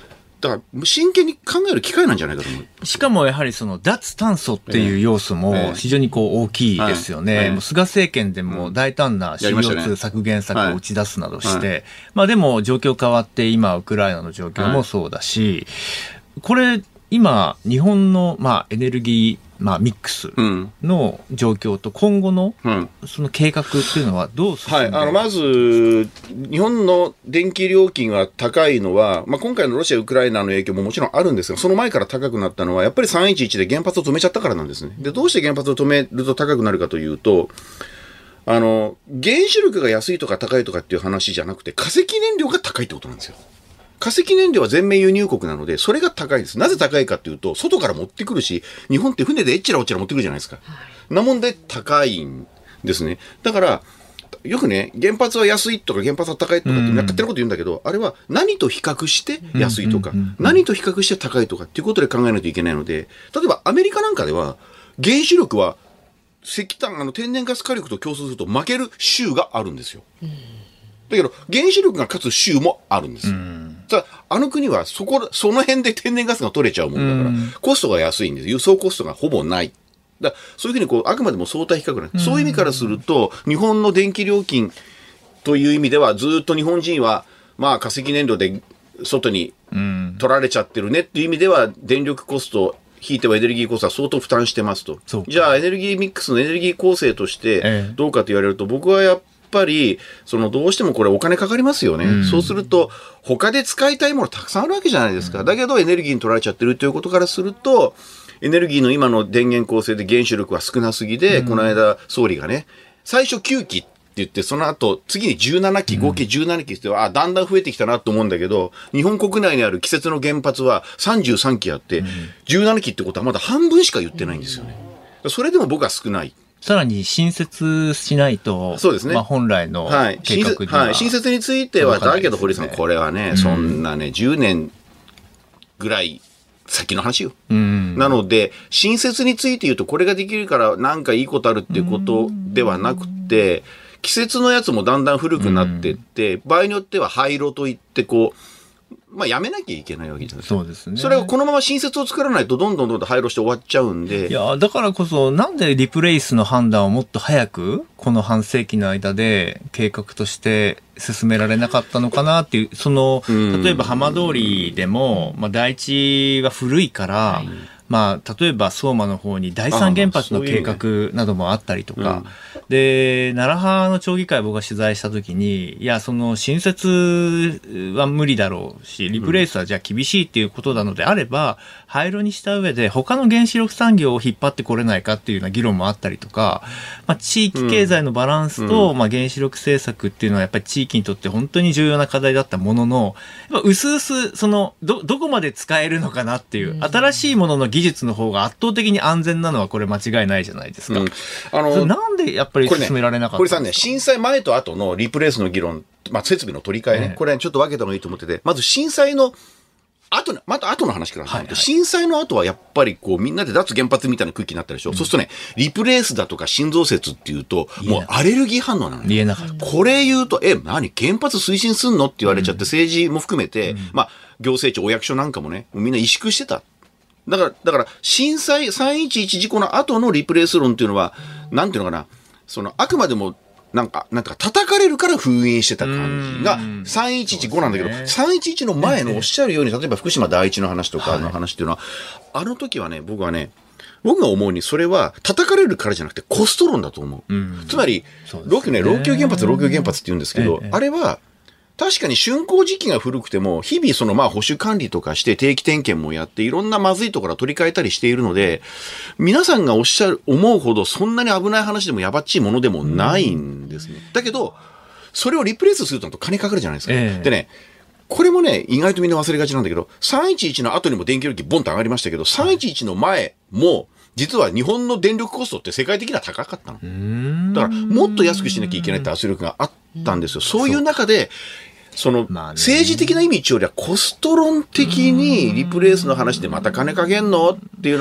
だから真剣に考える機会なんじゃないかと思う。 しかもやはりその脱炭素っていう要素も非常にこう大きいですよね。えーはいはい、菅政権でも大胆な シーオーツー 削減策を打ち出すなどして、はいはい、まあでも状況変わって今ウクライナの状況もそうだし、はい、これ今日本のまあエネルギーまあ、ミックスの状況と今後のその計画っていうのはどう進んでいる、 はい、あのまず日本の電気料金が高いのは、まあ、今回のロシア・ウクライナの影響ももちろんあるんですが、その前から高くなったのはやっぱりさんいちいちで原発を止めちゃったからなんですね。で、どうして原発を止めると高くなるかというと、あの原子力が安いとか高いとかっていう話じゃなくて、化石燃料が高いってことなんですよ。化石燃料は全面輸入国なので、それが高いです。なぜ高いかっていうと、外から持ってくるし、日本って船でえっちらおっちら持ってくるじゃないですか。はい、なもんで高いんですね。だから、よくね、原発は安いとか原発は高いとかって勝手なこと言うんだけど、あれは何と比較して安いとか、何と比較して高いとかっていうことで考えないといけないので、例えばアメリカなんかでは、原子力は石炭、あの天然ガス火力と競争すると負ける州があるんですよ。だけど、原子力が勝つ州もあるんです。ただあの国はそこ、その辺で天然ガスが取れちゃうもんだから、コストが安いんです。輸送コストがほぼない。だそういうふうにこう、あくまでも相対比較なんです。そういう意味からすると、日本の電気料金という意味では、ずっと日本人は、まあ化石燃料で外に取られちゃってるねっていう意味では、電力コスト、ひいてはエネルギーコストは相当負担してますと。じゃあエネルギーミックスのエネルギー構成としてどうかと言われると、僕はやっぱやっぱりそのどうしてもこれお金かかりますよね、うん、そうすると他で使いたいものたくさんあるわけじゃないですか、うん、だけどエネルギーに取られちゃってるということからするとエネルギーの今の電源構成で原子力は少なすぎで、うん、この間総理がね最初きゅうきって言ってその後次にじゅうななき合計じゅうななきって、うん、あだんだん増えてきたなと思うんだけど日本国内にある季節の原発はさんじゅうさんきあって、うん、じゅうななきってことはまだ半分しか言ってないんですよね。それでも僕は少ない。 さらに新設しないと、 そうですね。 まあ本来の計画には、 はい、新設については、だけど堀さん、これはね、うん、そんなね、じゅうねんぐらい先の話よ。うん、なので、新設について言うと、これができるからなんかいいことあるっていうことではなくて、季節のやつもだんだん古くなっていって、場合によっては廃炉といって、こう、まあ、やめなきゃいけないわけじゃないですか。 そうですね。 それをこのまま新設を作らないとどんどんどんどん廃炉して終わっちゃうんで。 いや、だからこそ、なんでリプレイスの判断をもっと早く、この半世紀の間で計画として進められなかったのかなっていう、その、例えば浜通りでも、まあ、第一は古いから、はい、まあ、例えば相馬の方に第三原発の計画などもあったりとか、うん、で、奈良派の町議会を僕が取材したときに、いや、その新設は無理だろうし、リプレイスはじゃあ厳しいっていうことなのであれば、廃炉にした上で他の原子力産業を引っ張ってこれないかっていうような議論もあったりとか、まあ、地域経済のバランスと、うん、まあ、原子力政策っていうのはやっぱり地域にとって本当に重要な課題だったものの、やっぱ薄々、その、ど、どこまで使えるのかなっていう、新しいものの技術の方が圧倒的に安全なのはこれ間違いないじゃないですか。うん、あのなんでやっぱり進められなかったんですか。 これね、堀さんね、震災前と後のリプレイスの議論、まあ、設備の取り替えね、ねこれ、ね、ちょっと分けた方がいいと思ってて、まず震災の後の、また後の話から、はいはい、震災の後はやっぱりこうみんなで脱原発みたいな空気になったでしょ。うん、そうするとね、リプレイスだとか新増設っていうと、もうアレルギー反応なのよ。 言えなかった。 これ言うと、え、何原発推進すんのって言われちゃって、うん、政治も含めて、うん、まあ、行政庁、お役所なんかもね、みんな萎縮してた。だから、だから、震災さんいちいち事故の後のリプレイス論っていうのは、なんていうのかな、その、あくまでも、なんか、なんか叩かれるから封印してた感じがさんいちいちごなんだけど、ね、さんいちいちの前のおっしゃるように、例えば福島第一の話とかの話っていうのは、はい、あの時はね、僕はね、僕が思うにそれは叩かれるからじゃなくてコスト論だと思う。うん、つまり、老朽ね、老朽原発、老朽原発って言うんですけど、ええ、あれは、確かに竣工時期が古くても、日々そのまあ保守管理とかして定期点検もやっていろんなまずいところを取り替えたりしているので、皆さんがおっしゃる、思うほどそんなに危ない話でもやばっちいものでもないんですね。だけど、それをリプレイスするとなると金かかるじゃないですか。えー、でね、これもね、意外とみんな忘れがちなんだけど、さんいちいちの後にも電気料金ボンと上がりましたけど、さんいちいちの前も、実は日本の電力コストって世界的には高かったの。だから、もっと安くしなきゃいけないって圧力があったんですよ。そういう中で、その、政治的な意味よりはコスト論的にリプレイスの話でまた金かけんのっていうのが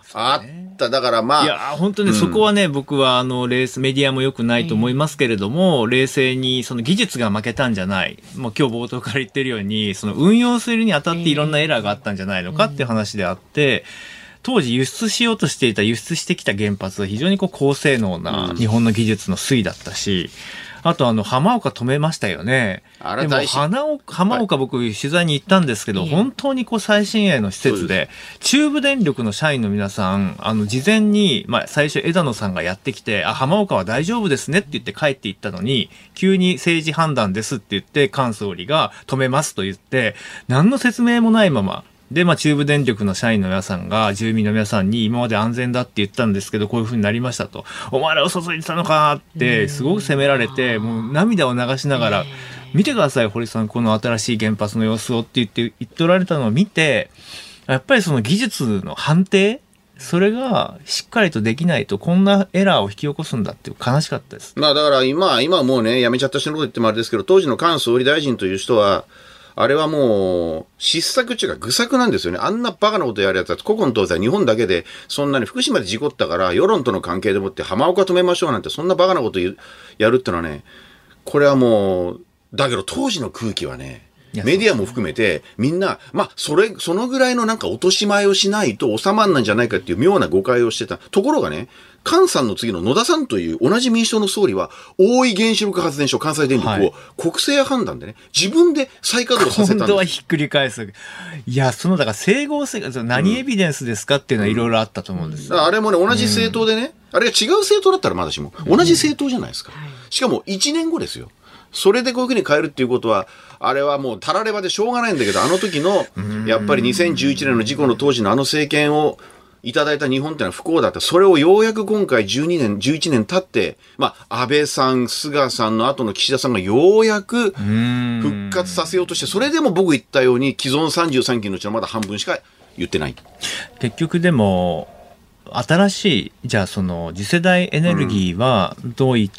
あった。だからまあ。 いや、本当にそこはね、うん、僕はあの、レース、メディアも良くないと思いますけれども、えー、冷静にその技術が負けたんじゃない。もう今日冒頭から言ってるように、その運用するにあたっていろんなエラーがあったんじゃないのかっていう話であって、当時輸出しようとしていた、輸出してきた原発は非常にこう高性能な日本の技術の推だったし、あとあの、浜岡止めましたよね。 あれでも浜岡、浜岡僕取材に行ったんですけど、はい、本当にこう最新鋭の施設で、中部電力の社員の皆さん、あの、事前に、まあ最初枝野さんがやってきて、あ、浜岡は大丈夫ですねって言って帰っていったのに、急に政治判断ですって言って、菅総理が止めますと言って、何の説明もないまま、で、まあ、中部電力の社員の皆さんが、住民の皆さんに今まで安全だって言ったんですけど、こういう風になりましたと。お前らを注いでたのかって、すごく責められて、もう涙を流しながら、見てください、堀さん、この新しい原発の様子をって言って、言っておられたのを見て、やっぱりその技術の判定、それがしっかりとできないと、こんなエラーを引き起こすんだっていう悲しかったです。 まあ、だから今、今はもうね、やめちゃった人のこと言ってもあれですけど、当時の菅総理大臣という人は、あれはもう、失策っていうか愚策なんですよね。あんなバカなことやるやつは、古今東西日本だけで、そんなに福島で事故ったから、世論との関係でもって浜岡止めましょうなんて、そんなバカなことやるってのはね、これはもう、だけど当時の空気はね、メディアも含めて、みんな、まあ、それ、そのぐらいのなんか落とし前をしないと収まんないんじゃないかっていう妙な誤解をしてた。ところがね、菅さんの次の野田さんという同じ民主党の総理は、大井原子力発電所関西電力を国政判断でね、自分で再稼働させたんです。 今度はひっくり返す。いや、その、だから整合性が、何エビデンスですかっていうのはいろいろあったと思うんですよ。 うん、あれもね、同じ政党でね、うん、あれが違う政党だったらまだしも、同じ政党じゃないですか。しかもいちねんごですよ。それでこういうふうに変えるっていうことは、あれはもうたらればでしょうがないんだけど、あの時の、やっぱりにせんじゅういちねんの事故の当時のあの政権をいただいた日本ってのは不幸だった。それをようやく今回じゅうにねん、じゅういちねん経って、まあ、安倍さん、菅さんの後の岸田さんがようやく復活させようとして、それでも僕言ったように既存さんじゅうさんきんのうちのまだ半分しか言ってない。 結局でも、新しい、じゃあその次世代エネルギーはどういった、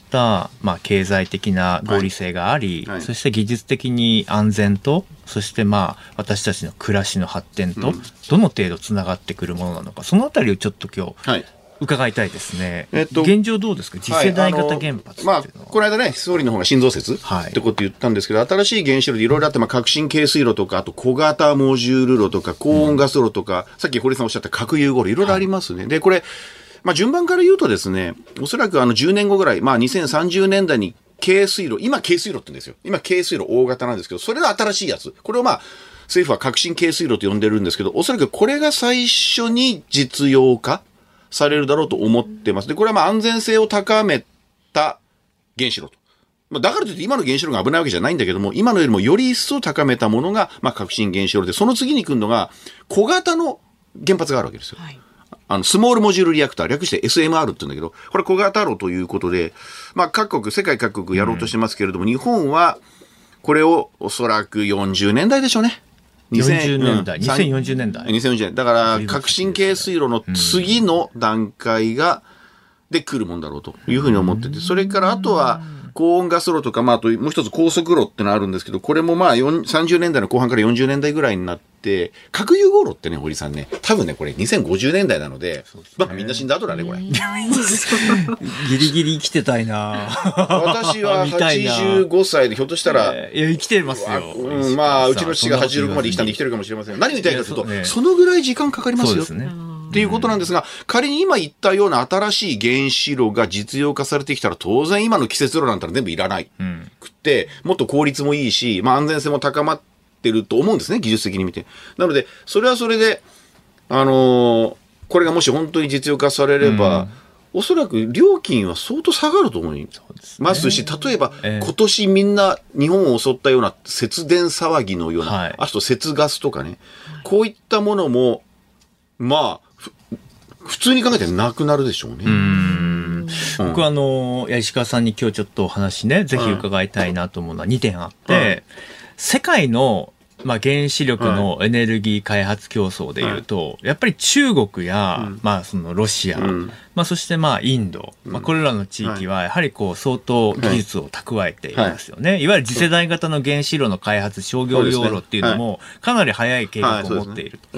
まあ経済的な合理性があり、はいはい、そして技術的に安全と、そしてまあ私たちの暮らしの発展と、どの程度つながってくるものなのか、そのあたりをちょっと今日、はい伺いたいですね。えっと、現状どうですか、次世代型原発っていうのは。 はい、まあ、この間ね、総理の方が新増設、はい、ってこと言ったんですけど、新しい原子炉でいろいろあって、まあ、革新軽水炉とか、あと小型モジュール炉とか、高温ガス炉とか、うん、さっき堀さんおっしゃった核融合炉、いろいろありますね。はい、で、これ、まあ、順番から言うとですね、おそらくあのじゅうねんごぐらい、まあ、にせんさんじゅうねんだいに軽水炉、今軽水炉って言うんですよ。今軽水炉大型なんですけど、それが新しいやつ。これをまあ、政府は革新軽水炉と呼んでるんですけど、おそらくこれが最初に実用化されるだろうと思ってます。で、これはまあ安全性を高めた原子炉と。まあ、だからといって今の原子炉が危ないわけじゃないんだけども、今のよりもより一層高めたものが、まあ革新原子炉で、その次に来るのが小型の原発があるわけですよ。はい、あの、スモールモジュールリアクター、略して エスエムアール って言うんだけど、これ小型炉ということで、まあ各国、世界各国やろうとしてますけれども、うん、日本はこれをおそらくよんじゅうねんだいでしょうね。 よんじゅうねんだい、にせんよんじゅうねんだい。 にせんよんじゅうねんだい。だから、革新軽水炉の次の段階が、で来るもんだろうというふうに思ってて、それからあとは、高温ガス炉とか、まあ、あともう一つ高速炉ってのあるんですけど、これもまあ、さんじゅうねんだいの後半からよんじゅうねんだいぐらいになって、核融合炉ってね、堀さんね、多分ね、これにせんごじゅうねんだいなので、まあ、みんな死んだ後だね、これ。ギリギリ生きてたいな私ははちじゅうごさいで、ひょっとしたら、 いや、生きてますよ。 うん、まあ、うちの父がはちじゅうろくまで生きたんで生きてるかもしれません。何を言いたいかというと、そ,、ね、そのぐらい時間かかりますよ。そうですね。っていうことなんですが、仮に今言ったような新しい原子炉が実用化されてきたら、当然今の季節炉なんてのは全部いらない。うん、くって、もっと効率もいいし、まあ安全性も高まってると思うんですね、技術的に見て。なので、それはそれで、あのー、これがもし本当に実用化されれば、うん、おそらく料金は相当下がると思いますし、例えば、えー、今年みんな日本を襲ったような節電騒ぎのような、はい、あと節ガスとかね、こういったものも、まあ、普通に考えてなくなるでしょうね。うーん、 僕はあの石川さんに今日ちょっとお話ね、ぜひ伺いたいなと思うのはにてんあって、うん、世界のまあ原子力のエネルギー開発競争でいうと、うん、やっぱり中国や、うん、まあそのロシア、うん、まあそしてまあインド、うん、まあこれらの地域はやはりこう相当技術を蓄えていますよね。はいはい、いわゆる次世代型の原子炉の開発、商業用炉っていうのもかなり早い計画を持っていると。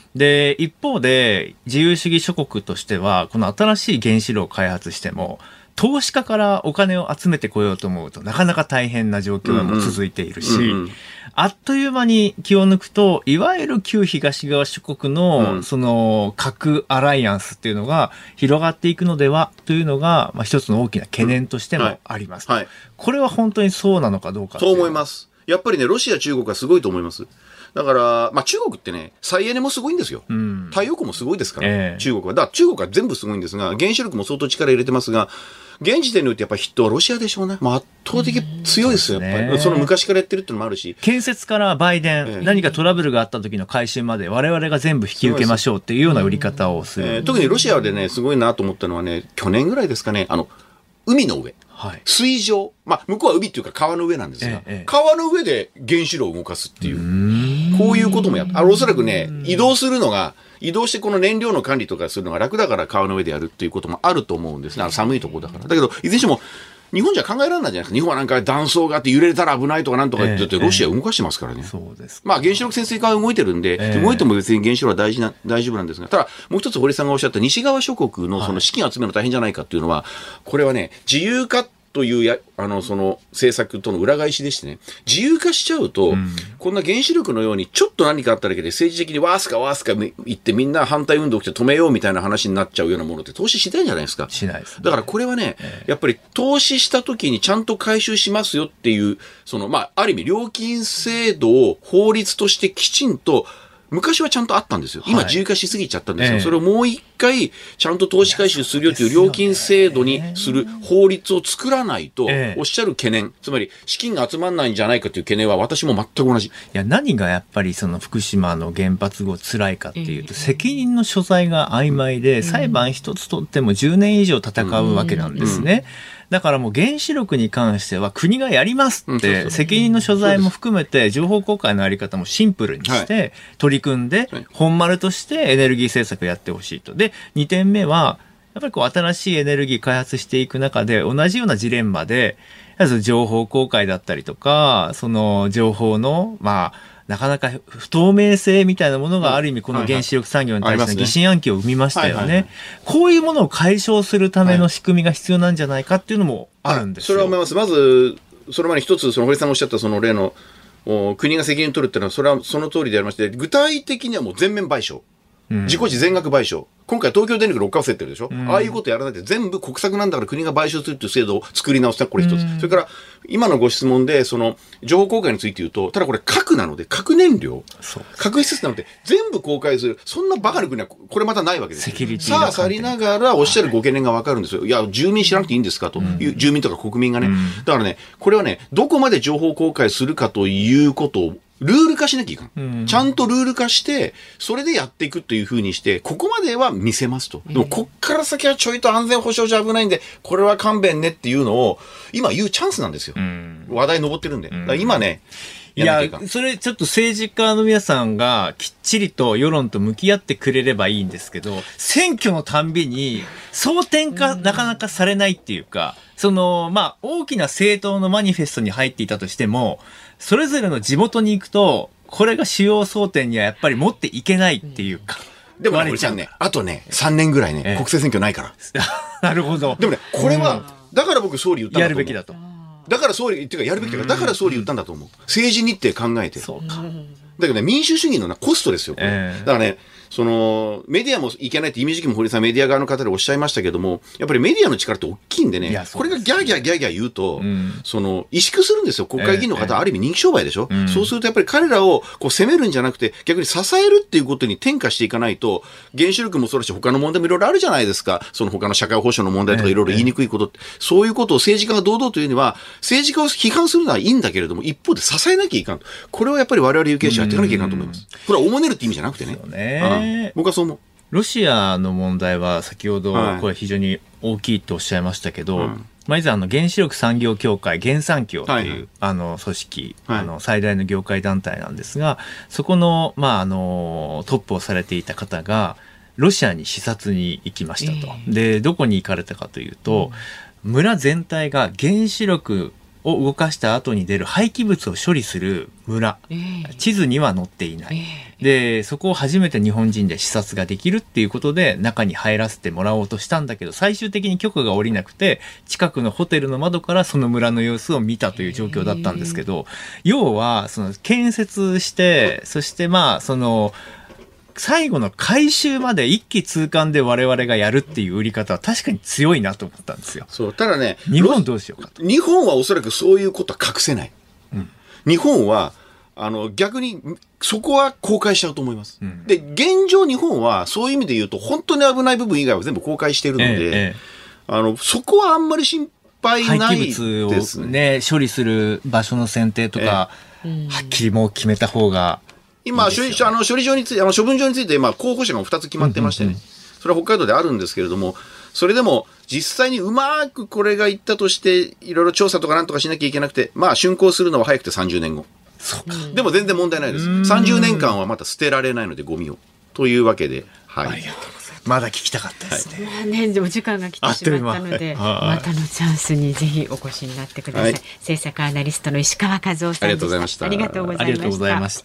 で、一方で自由主義諸国としては、この新しい原子炉を開発しても、投資家からお金を集めてこようと思うとなかなか大変な状況がもう続いているし、うんうん、あっという間に気を抜くと、いわゆる旧東側諸国の、うん、その核アライアンスっていうのが広がっていくのではというのが、まあ、一つの大きな懸念としてもあります、うんはいはい。これは本当にそうなのかどうか。 そう思います。やっぱりね、ロシア、中国はすごいと思います。だから、まあ中国ってね、再エネもすごいんですよ。うん、太陽光もすごいですから、えー、中国は。だから中国は全部すごいんですが、原子力も相当力入れてますが、現時点においてやっぱり筆頭はロシアでしょうね。まあ、圧倒的強いですよ、やっぱり。その昔からやってるっていうのもあるし。 建設から売電、えー、何かトラブルがあった時の回収まで我々が全部引き受けましょうっていうような売り方をする。 えー、特にロシアでね、すごいなと思ったのはね、去年ぐらいですかね、あの、海の上。はい、水上。まあ、向こうは海っていうか川の上なんですが、ええ、川の上で原子炉を動かすっていう、うこういうこともやった。あの、おそらくね、移動するのが、移動してこの燃料の管理とかするのが楽だから川の上でやるっていうこともあると思うんですね。あの寒いところだから。だけど、いずれにしても、日本じゃ考えられないじゃないですか。日本はなんか断層があって揺れたら危ないとかなんとか言ってて、ええ、ロシア動かしてますからね。そうです。まあ原子力潜水艦は動いてるんで、ええ、動いても別に原子炉は大事な、大丈夫なんですが、ただもう一つ堀さんがおっしゃった西側諸国のその資金を集めるの大変じゃないかっていうのは、これはね、自由化というや、あの、その政策との裏返しでしてね、自由化しちゃうと、うん、こんな原子力のようにちょっと何かあっただけで政治的にわーすかわーすか言ってみんな反対運動をして止めようみたいな話になっちゃうようなものって投資しないんじゃないですか。 しないですね。 だからこれはね、えー、やっぱり投資した時にちゃんと回収しますよっていう、その、まあ、ある意味料金制度を法律としてきちんと昔はちゃんとあったんですよ。今自由化しすぎちゃったんですよ。はい、それをもう一回ちゃんと投資回収するよという料金制度にする法律を作らないと、おっしゃる懸念、つまり資金が集まらないんじゃないかという懸念は私も全く同じ。いや、何がやっぱりその福島の原発後辛いかっていうと、責任の所在が曖昧で、裁判一つ取ってもじゅうねん以上戦うわけなんですね。うんうん、だからもう原子力に関しては国がやりますって、責任の所在も含めて情報公開のあり方もシンプルにして取り組んで、本丸としてエネルギー政策をやってほしいと。で、にてんめは、やっぱりこう新しいエネルギー開発していく中で同じようなジレンマで、情報公開だったりとか、その情報の、まあ、なかなか不透明性みたいなものがある意味この原子力産業に対しての疑心暗鬼を生みましたよね。こういうものを解消するための仕組みが必要なんじゃないかっていうのもあるんですよ。 それは思います。まず、その前に一つ、その堀さんがおっしゃったその例の、国が責任を取るっていうのは、それはその通りでありまして、具体的にはもう全面賠償。自己時全額賠償。今回東京電力ろっかを競ってるでしょ、うん、ああいうことやらないで全部国策なんだから国が賠償するという制度を作り直したこれ一つ、うん、それから今のご質問でその情報公開について言うと、ただこれ核なので核燃料核施設なので全部公開する、そんなバカな国はこれまたないわけです。 セキュリティさあさりながらおっしゃるご懸念がわかるんですよ。いや住民知らなくていいんですかという、うん、住民とか国民がね、うん、だからねこれはねどこまで情報公開するかということをルール化しなきゃいけない、うん。ちゃんとルール化して、それでやっていくというふうにして、ここまでは見せますと。でも、こっから先はちょいと安全保障上危ないんで、これは勘弁ねっていうのを、今言うチャンスなんですよ。うん、話題上ってるんで。だから今ね、 いや、それちょっと政治家の皆さんがきっちりと世論と向き合ってくれればいいんですけど、選挙のたんびに争点化なかなかされないっていうか、その、まあ、大きな政党のマニフェストに入っていたとしても、それぞれの地元に行くと、これが主要争点にはやっぱり持っていけないっていうか。 でもね、ちゃんね、あとね、さんねんぐらいね、ええ、国政選挙ないから。 なるほど。 でもね、これは、うん、だから僕総理言ったんだと思う。 やるべきだと。 だから総理、っていうかやるべきだから、だから総理言ったんだと思う。政治日程考えて。 そうか。 だけどね、民主主義のなコストですよ。えー、だからね、その、メディアもいけないってイメージも堀さんメディア側の方でおっしゃいましたけども、やっぱりメディアの力って大きいんでね、これがギャーギャーギャーギャー言うと、うん、その、萎縮するんですよ。国会議員の方、えー、ある意味人気商売でしょ、うん、そうするとやっぱり彼らをこう責めるんじゃなくて、逆に支えるっていうことに転化していかないと、原子力もそうだし、他の問題もいろいろあるじゃないですか。その他の社会保障の問題とかいろいろ言いにくいことって、えー、そういうことを政治家が堂々というには、政治家を批判するのはいいんだけれども、一方で支えなきゃいかん。これはやっぱり我々有権者やっていかなきゃいかんと思います。これはおもねるって意味じゃなくてね。 そうね。 僕はそう思う。 ロシアの問題は先ほどこれ非常に大きいとおっしゃいましたけど、はい、まあ、以前あの原子力産業協会原産協という、はいはい、あの組織、はい、あの最大の業界団体なんですが、そこの、まあ、あのトップをされていた方がロシアに視察に行きましたと。えー、でどこに行かれたかというと、うん、村全体が原子力を動かした後に出る廃棄物を処理する村、えー、地図には載っていない、えー、でそこを初めて日本人で視察ができるっていうことで中に入らせてもらおうとしたんだけど、最終的に許可が下りなくて近くのホテルの窓からその村の様子を見たという状況だったんですけど、えー、要はその建設して、そしてまあその最後の回収まで一気通貫で我々がやるっていう売り方は確かに強いなと思ったんですよ。 そう、ただね、 日本どうしようかと。 日本はおそらくそういうことは隠せない。うん、日本はあの逆にそこは公開しちゃうと思います。うん、で、現状日本はそういう意味で言うと本当に危ない部分以外は全部公開しているので、ええ、あのそこはあんまり心配ないです。 廃棄物をね処理する場所の選定とか、ええ、はっきりもう決めた方が。 今、処理、あの処理場について、あの処分場について、まあ、候補者がふたつ決まってましてね、うんうんうん、それは北海道であるんですけれども、それでも実際にうまくこれがいったとして、いろいろ調査とかなんとかしなきゃいけなくて、まあ、竣工するのは早くてさんじゅうねんご。そうか。でも全然問題ないです。さんじゅうねんかんはまた捨てられないので、ゴミを。というわけで、はい。 ありがとうございます。まだ聞きたかったですね。 はい、ね、お時間が来てしまったので、またのチャンスにぜひお越しになってください。はい、政策アナリストの石川和夫さんでした。ありがとうございました。ありがとうございました。 ありがとうございました。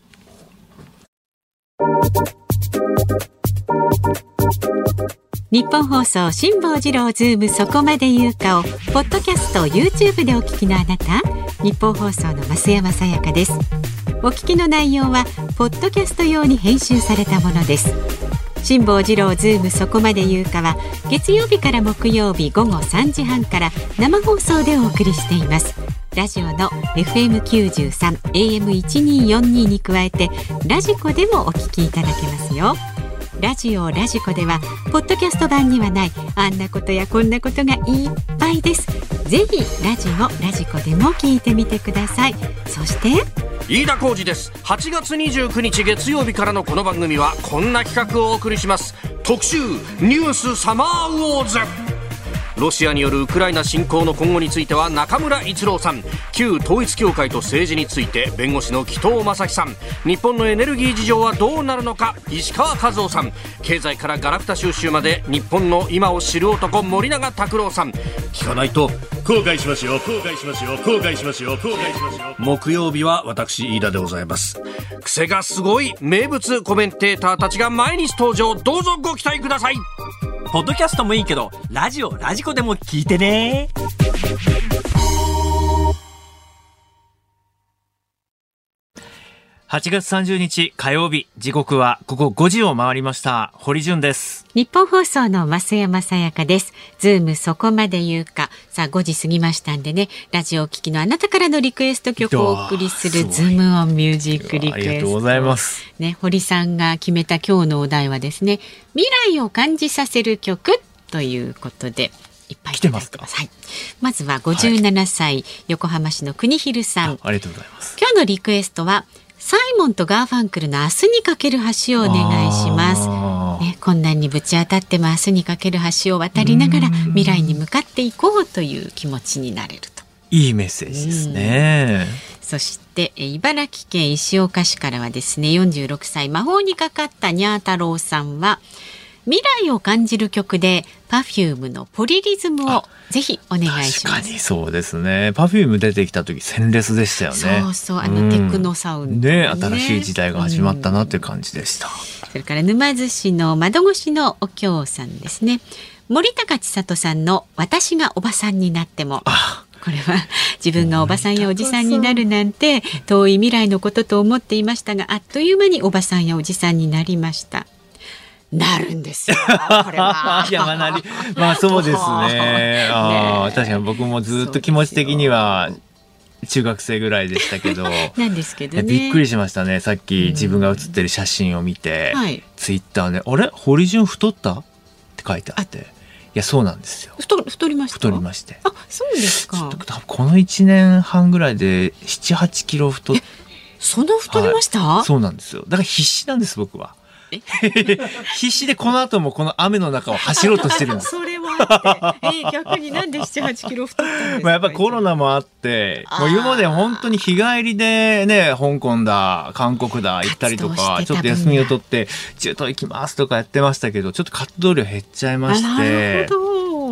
日本放送辛坊治郎ズームそこまで言うかをポッドキャスト YouTube でお聞きのあなた、日本放送の増山さやかです。お聞きの内容はポッドキャスト用に編集されたものです。辛坊治郎ズームそこまで言うかは月曜日から木曜日午後さんじはんから生放送でお送りしています。ラジオの エフエムきゅうじゅうさん エーエムせんにひゃくよんじゅうに に加えてラジコでもお聞きいただけますよ。ラジオラジコではポッドキャスト版にはないあんなことやこんなことがいっぱいです。ぜひラジオラジコでも聞いてみてください。そして飯田浩司です。はちがつにじゅうくにち月曜日からのこの番組はこんな企画をお送りします。特集ニュースサマーウォーズ。ロシアによるウクライナ侵攻の今後については中村一郎さん、旧統一教会と政治について弁護士の紀藤正樹さん、日本のエネルギー事情はどうなるのか石川和夫さん、経済からガラクタ収集まで日本の今を知る男森永卓郎さん。聞かないと後悔しますよ、後悔しますよ、後悔しますよ、後悔しますよ。木曜日は私飯田でございます。癖がすごい名物コメンテーターたちが毎日登場。どうぞご期待ください。 ポッドキャストもいいけどラジオラジコでも聞いてね。 はちがつさんじゅうにち火曜日、時刻はここごじを回りました。堀潤です。 日本放送の増山さやかです。ズームそこまで言うか。さあごじ過ぎましたんでね、ラジオを聴きのあなたからのリクエスト曲をお送りするズームオンミュージックリクエスト。 ありがとうございます。 ね、堀さんが決めた今日のお題はですね、未来を感じさせる曲ということで。いっぱいいただいてます。はい、まずはごじゅうななさい、はい、横浜市の国広さん。 ありがとうございます。 今日のリクエストはサイモンとガーファンクルの明日にかける橋をお願いします、ね、困難にぶち当たっても明日にかける橋を渡りながら未来に向かっていこうという気持ちになれると。 いいメッセージですね。 そして茨城県石岡市からはですね、よんじゅうろくさい魔法にかかったにゃー太郎さんは、未来を感じる曲で パフューム のポリリズムをぜひお願いします。 確かにそうですね。 パフューム 出てきた時鮮烈でしたよね。 そうそう、あのテクノサウンド、 ね、新しい時代が始まったなという感じでした。 それから沼津市の窓越しのお京さんですね。森高千里さんの私がおばさんになっても。あ、これは自分がおばさんやおじさんになるなんて遠い未来のことと思っていましたが、あっという間におばさんやおじさんになりました。なるんですよ、これは。 いや、まあ、なり、まあそうですね。あ、ね、確かに僕もずっと気持ち的には中学生ぐらいでしたけど、 なんですけどね、 びっくりしましたね。さっき自分が写ってる写真を見て、はい、ツイッターで、あれ堀潤太ったって書いてあって、いや、そうなんですよ。 太、太りました。 太りまして。 あ、そうですか。 ちょっと多分このいちねんはんぐらいでなな、はちキロ太っ。 その太りました、 はい、そうなんですよ。だから必死なんです、僕は。必死でこの後もこの雨の中を走ろうとしてるんです。 それはあって、えー、逆になんでなな、はちキロ太ったんですか。 まあやっぱりコロナもあって、もう今まで本当に日帰りでね、香港だ韓国だ行ったりとか、ちょっと休みを取って中東行きますとかやってましたけど、ちょっと活動量減っちゃいまして。 なるほど。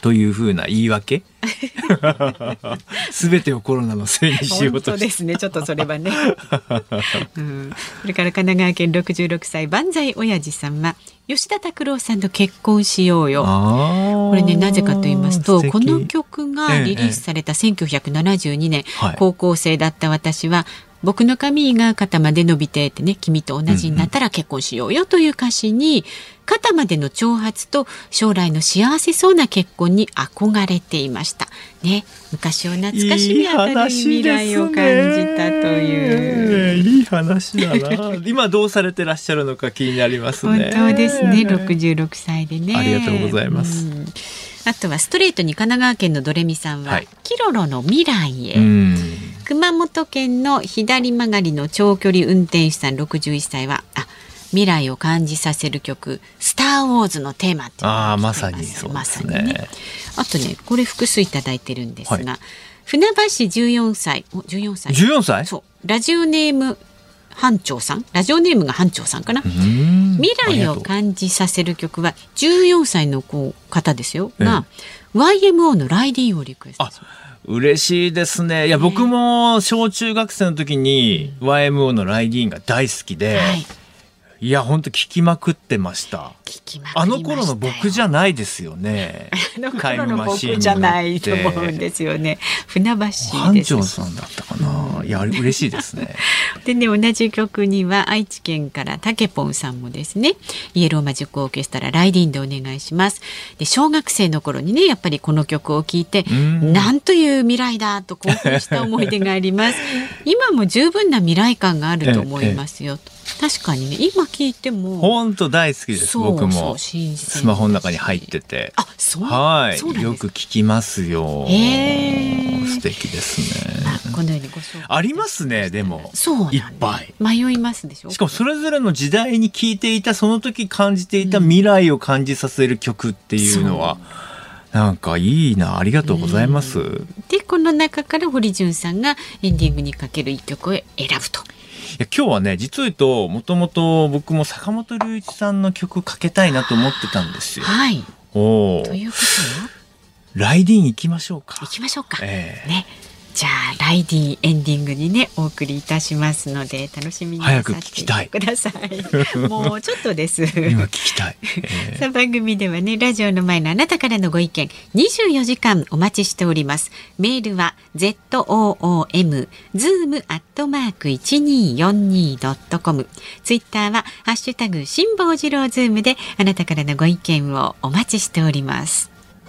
というふうな言い訳すべてをコロナのせいにしようとして本当ですね、ちょっとそれはね、うん、それから神奈川県ろくじゅうろくさい万歳親父さんは吉田拓郎さんと結婚しようよ。これね、なぜかと言いますと、この曲がリリースされたせんきゅうひゃくななじゅうにねん、ええ、高校生だった私は僕の髪が肩まで伸びてってね、君と同じになったら結婚しようよという歌詞に、うんうん、肩までの長髪と将来の幸せそうな結婚に憧れていましたね。昔を懐かしみ明るい未来を感じたといういい話だな今どうされてらっしゃるのか気になりますね。 本当ですね、ろくじゅうろくさいでね。 ありがとうございます、うん、 あとはストレートに神奈川県のドレミさんは、はい、キロロの未来へ。 うん熊本県の左曲がりの長距離運転手さんろくじゅういっさいは、あ、未来を感じさせる曲スターウォーズのテーマっていうのがあまさにそうですね。まさにね。 あとね、これ複数いただいてるんですが、はい、船橋市じゅうよんさいおじゅうよんさいじゅうよんさいそうラジオネーム班長さんラジオネームが班長さんかな。未来を感じさせる曲はじゅうよんさいの子方ですよが、ええ、ワイエムオー のライディーをリクエストします。 嬉しいですね。いや、僕も小中学生の時に ワイエムオー のライディーンが大好きで、はい、いや本当聞きまくってました。 聞きまくりましたよ。 あの頃の僕じゃないですよね。 あの頃の僕じゃないと思うんですよね。船橋ですし。 班長さんだったかな。うん、いや嬉しいですね。 でね、同じ曲には愛知県からたけぽんさんもですね、イエローマジックオーケストラライディーンでお願いします。で、小学生の頃にね、やっぱりこの曲を聴いて、なんという未来だと興奮した思い出があります。今も十分な未来感があると思いますよ。ええ確かにね、今聞いても本当大好きです。僕もスマホの中に入ってて、 あ、そうはい、 そうよく聞きますよ。素敵ですね。 このようにご紹介ありますね。でもそういっぱい迷いますでしょ。 しかもそれぞれの時代に聴いていた、その時感じていた未来を感じさせる曲っていうのは、うん、なんかいいな。ありがとうございます。 で、この中から堀潤さんがエンディングにかける一曲を選ぶと。 いや今日はね、実を言うともともと僕も坂本龍一さんの曲かけたいなと思ってたんですよ。 はい。 おということはライディーン行きましょうか。 行きましょうか、 えー、 ね。じゃあライディーンエンディングにねお送りいたしますので楽しみになさっていてください。もうちょっとです今聞きたい、 えー、さあ番組ではねラジオの前のあなたからのご意見にじゅうよじかんお待ちしております。メールは ズーム ズーム アットマーク いちにーよんにー ドットコム ツイッターはハッシュタグ辛坊治郎ズームであなたからのご意見をお待ちしております。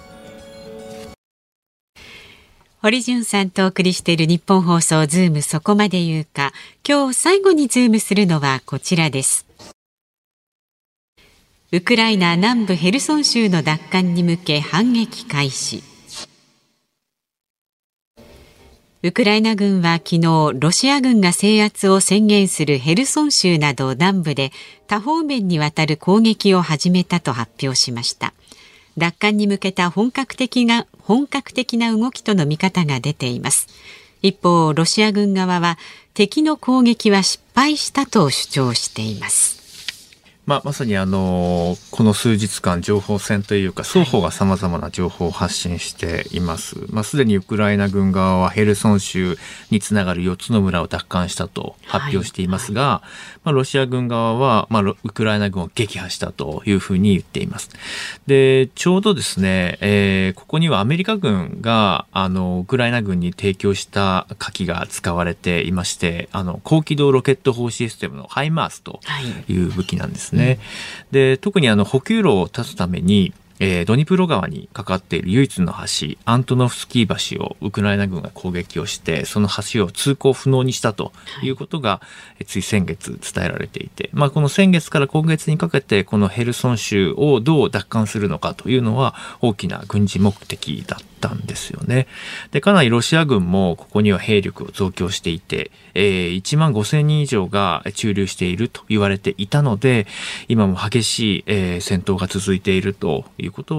堀潤さんとお送りしている日本放送ズームそこまで言うか。今日最後にズームするのはこちらです。ウクライナ南部ヘルソン州の奪還に向け反撃開始。ウクライナ軍は昨日ロシア軍が制圧を宣言するヘルソン州など南部で多方面にわたる攻撃を始めたと発表しました。奪還に向けた本格的な本格的な動きとの見方が出ています。一方、ロシア軍側は敵の攻撃は失敗したと主張しています。 まあ、まさにあのこの数日間情報戦というか双方がさまざまな情報を発信しています。まあ、すでにウクライナ軍側はヘルソン州につながるよっつの村を奪還したと発表していますが、はいはい、まあ、ロシア軍側は、まあ、ウクライナ軍を撃破したというふうに言っています。で、ちょうどですね、えー、ここにはアメリカ軍があのウクライナ軍に提供した火器が使われていまして、あの高機動ロケット砲システムのハイマースという武器なんですね。ね、で特にあの補給路を断つために、えー、ドニプロ川にかかっている唯一の橋アントノフスキー橋をウクライナ軍が攻撃をしてその橋を通行不能にしたということが、はい、つい先月伝えられていて、まあ、この先月から今月にかけてこのヘルソン州をどう奪還するのかというのは大きな軍事目的だったんですよね。でかなりロシア軍もここには兵力を増強していて、えー、いちまんごせんにん以上が駐留していると言われていたので今も激しい、えー、戦闘が続いているということは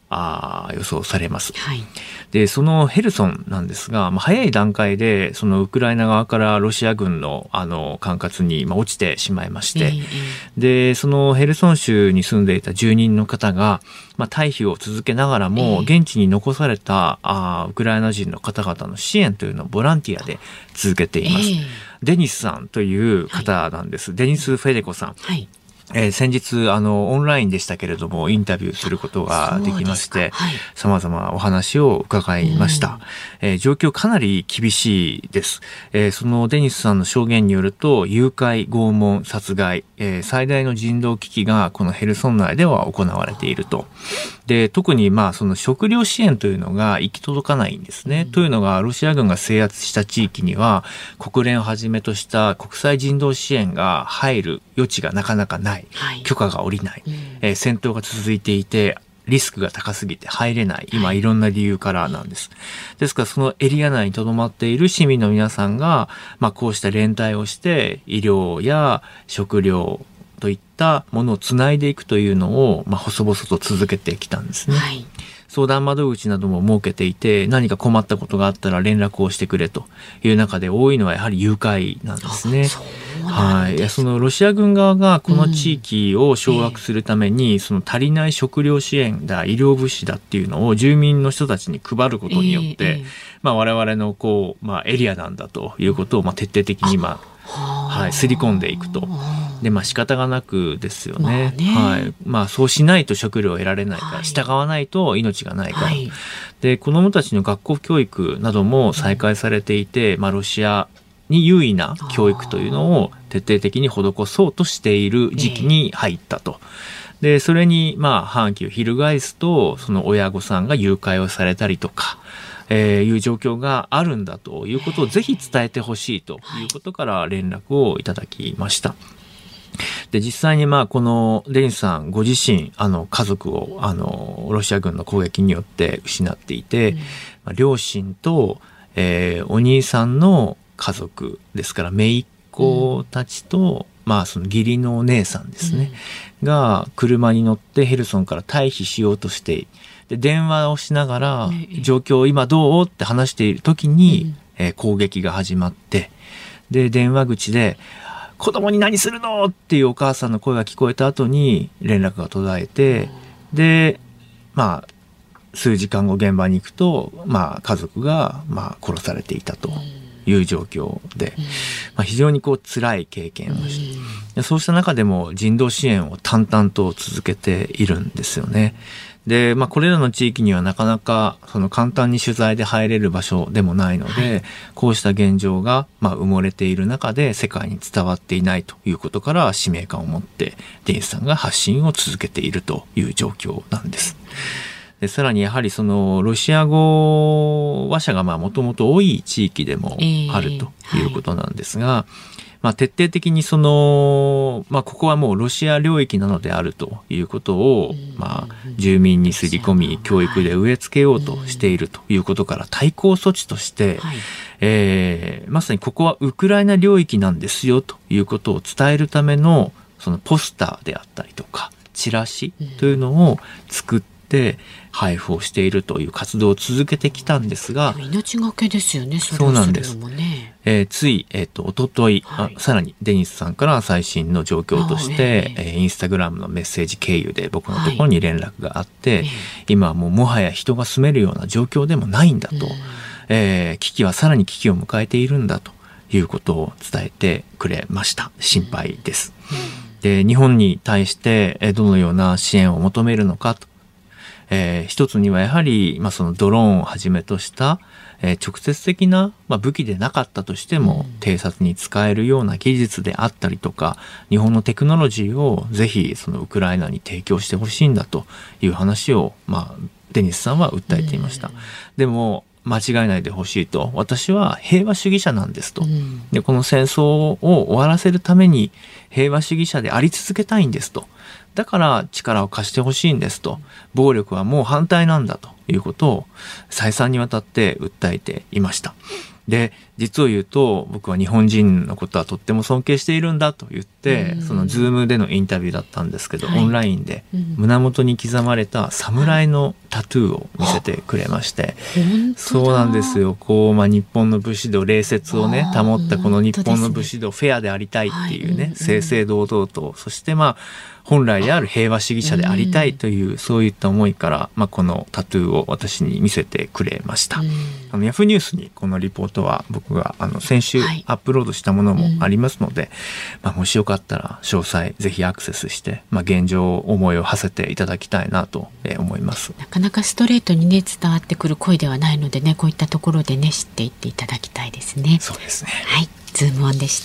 あ予想されます。 はい、 で、そのヘルソンなんですが、まあ、早い段階で、そのウクライナ側からロシア軍の、あの、管轄に、まあ、落ちてしまいまして、えー、で、そのヘルソン州に住んでいた住人の方が、まあ、退避を続けながらも、現地に残された、あウクライナ人の方々の支援というのをボランティアで続けています。えー、デニスさんという方なんです。はい、デニス・フェデコさん。はい、えー、先日あのオンラインでしたけれどもインタビューすることができまして、はい、様々お話を伺いました。えー、状況かなり厳しいです。えー、そのデニスさんの証言によると誘拐、拷問、殺害、えー、最大の人道危機がこのヘルソン内では行われていると。で、特にまあその食料支援というのが行き届かないんですね。うん、というのがロシア軍が制圧した地域には国連をはじめとした国際人道支援が入る余地がなかなかない。はい、許可が下りない、うん、えー、戦闘が続いていてリスクが高すぎて入れない、今いろんな理由からなんです。ですからそのエリア内に留まっている市民の皆さんが、まあ、こうした連帯をして医療や食料といったものをつないでいくというのを、まあ、細々と続けてきたんですね。はい、相談窓口なども設けていて、何か困ったことがあったら連絡をしてくれという中で多いのはやはり誘拐なんですね。はい、そのロシア軍側がこの地域を掌握するために、うん、その足りない食料支援だ、医療物資だっていうのを住民の人たちに配ることによって、えーえーまあ、我々のこう、まあ、エリアなんだということを、まあ、徹底的に、まあはい、すり込んでいくと。で、まあ仕方がなくですよね。まあね、はい。まあそうしないと食料を得られないから、はい、従わないと命がないから。はい、で、子どもたちの学校教育なども再開されていて、うん、まあロシアに優位な教育というのを徹底的に施そうとしている時期に入ったと。で、それにまあ反旗を翻すと、その親御さんが誘拐をされたりとか、えー、いう状況があるんだということをぜひ伝えてほしいということから連絡をいただきました。で、実際にまあこのデニスさんご自身、あの家族をあのロシア軍の攻撃によって失っていて、うんまあ、両親と、えー、お兄さんの家族ですから姪っ子たちと、うん、まあその義理のお姉さんですね、うん、が車に乗ってヘルソンから退避しようとしてで電話をしながら状況今どうって話している時に、うんえー、攻撃が始まってで電話口で子供に何するのっていうお母さんの声が聞こえた後に連絡が途絶えてでまあ数時間後現場に行くとまあ家族がまあ殺されていたという状況で、まあ、非常にこう辛い経験をしてそうした中でも人道支援を淡々と続けているんですよね。で、まあ、これらの地域にはなかなかその簡単に取材で入れる場所でもないので、はい、こうした現状がまあ埋もれている中で世界に伝わっていないということから使命感を持ってデニスさんが発信を続けているという状況なんです。でさらにやはりそのロシア語話者がもともと多い地域でもあるということなんですが、えーはいまあ、徹底的にその、まあ、ここはもうロシア領域なのであるということを、まあ、住民にすり込み教育で植え付けようとしているということから対抗措置として、はいえー、まさにここはウクライナ領域なんですよということを伝えるためのそのポスターであったりとかチラシというのを作ってで配布をしているという活動を続けてきたんですが命がけですよね。それをするのもね。そうなんです、 えー、つい、えー、と一昨日、はい、さらにデニスさんから最新の状況として、えーえー、インスタグラムのメッセージ経由で僕のところに連絡があって、はい、今はもうもはや人が住めるような状況でもないんだと、うんえー、危機はさらに危機を迎えているんだということを伝えてくれました。心配です、うん、で日本に対してどのような支援を求めるのかとえー、一つにはやはり、まあ、そのドローンをはじめとした、えー、直接的な、まあ、武器でなかったとしても、うん、偵察に使えるような技術であったりとか日本のテクノロジーをぜひそのウクライナに提供してほしいんだという話を、まあ、デニスさんは訴えていました、うん、でも間違えないでほしいと私は平和主義者なんですと、うん、でこの戦争を終わらせるために平和主義者であり続けたいんですとだから力を貸してほしいんですと暴力はもう反対なんだということを再三にわたって訴えていました。 で実を言うと僕は日本人のことはとっても尊敬しているんだと言って、うん、そのズームでのインタビューだったんですけど、はい、オンラインで胸元に刻まれた侍のタトゥーを見せてくれまして、はい、そうなんですよ。こう、まあ、日本の武士道礼節をね保ったこの日本の武士道、フェアでありたいっていうね、はい、正々堂々と、そしてまあ本来である平和主義者でありたいという、うん、そういった思いから、まあ、このタトゥーを私に見せてくれました、うん、あのヤフーニュースにこのリポートは僕があの先週アップロードしたものもありますので、はい、まあ、もしよかったら詳細ぜひアクセスして、まあ、現状思いを馳せていただきたいなと思います。 なかなかストレートにね伝わってくる声ではないのでね、こういったところでね知っていっていただきたいですね。 そうですね。 はい、ズームオンでした。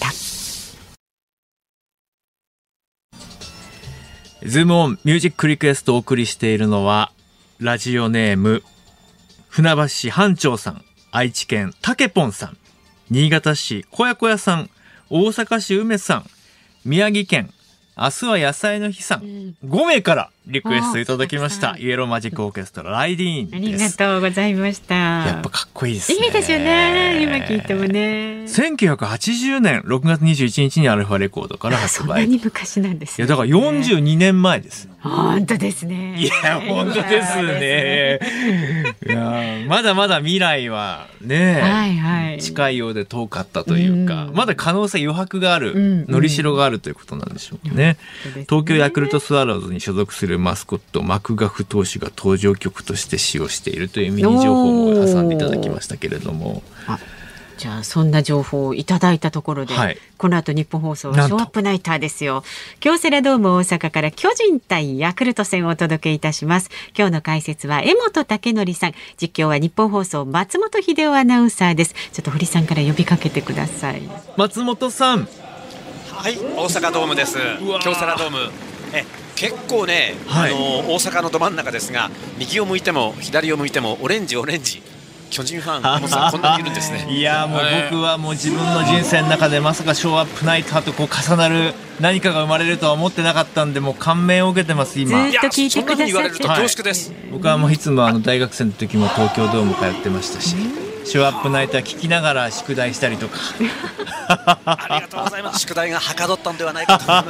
ズームオンミュージックリクエストをお送りしているのはラジオネーム船橋市班長さん、愛知県たけぽんさん、新潟市こやこやさん、大阪市梅さん、宮城県明日は野菜の日さん、うん、ごめいからリクエストいただきました。イエローマジックオーケストラライディーンです。 ありがとうございました。 やっぱかっこいいですね。 いいですよね。今聞いてもね。 せんきゅうひゃくはちじゅうねんろくがつにじゅういちにちにアルファレコードから発売。 そんなに昔なんですね。 いやだからよんじゅうにねんまえです。 本当ですね。 いや本当ですね。いやまだまだ未来はね、はいはい、近いようで遠かったというか、うん、まだ可能性余白がある、うん、のりしろがあるということなんでしょうね。うんね、東京ヤクルトスワローズに所属するマスコットマクガフ投手が登場曲として使用しているというミニ情報も挟んでいただきましたけれども、 あ、じゃあそんな情報をいただいたところで、はい、この後日本放送はショーアップナイターですよ。京セラドーム大阪から巨人対ヤクルト戦をお届けいたします。今日の解説は江本武則さん、実況は日本放送松本秀夫アナウンサーです。ちょっと堀さんから呼びかけてください。 松本さん。 はい、大阪ドームです。京セラドーム、え結構ね、はい、あの大阪のど真ん中ですが、右を向いても左を向いてもオレンジオレンジ、巨人ファンさんこんなにいるんですね。 いやもう僕はもう自分の人生の中でまさかショーアップナイターとこう重なる何かが生まれるとは思ってなかったんで、もう感銘を受けてます今。 ずっと聞いてくださって、 言われると恐縮です、 はい、僕はもういつもあの大学生の時も東京ドーム通ってましたし、ショーアップナイター聞きながら宿題したりとかありがとうございます。宿題がはかどったんではないかと思い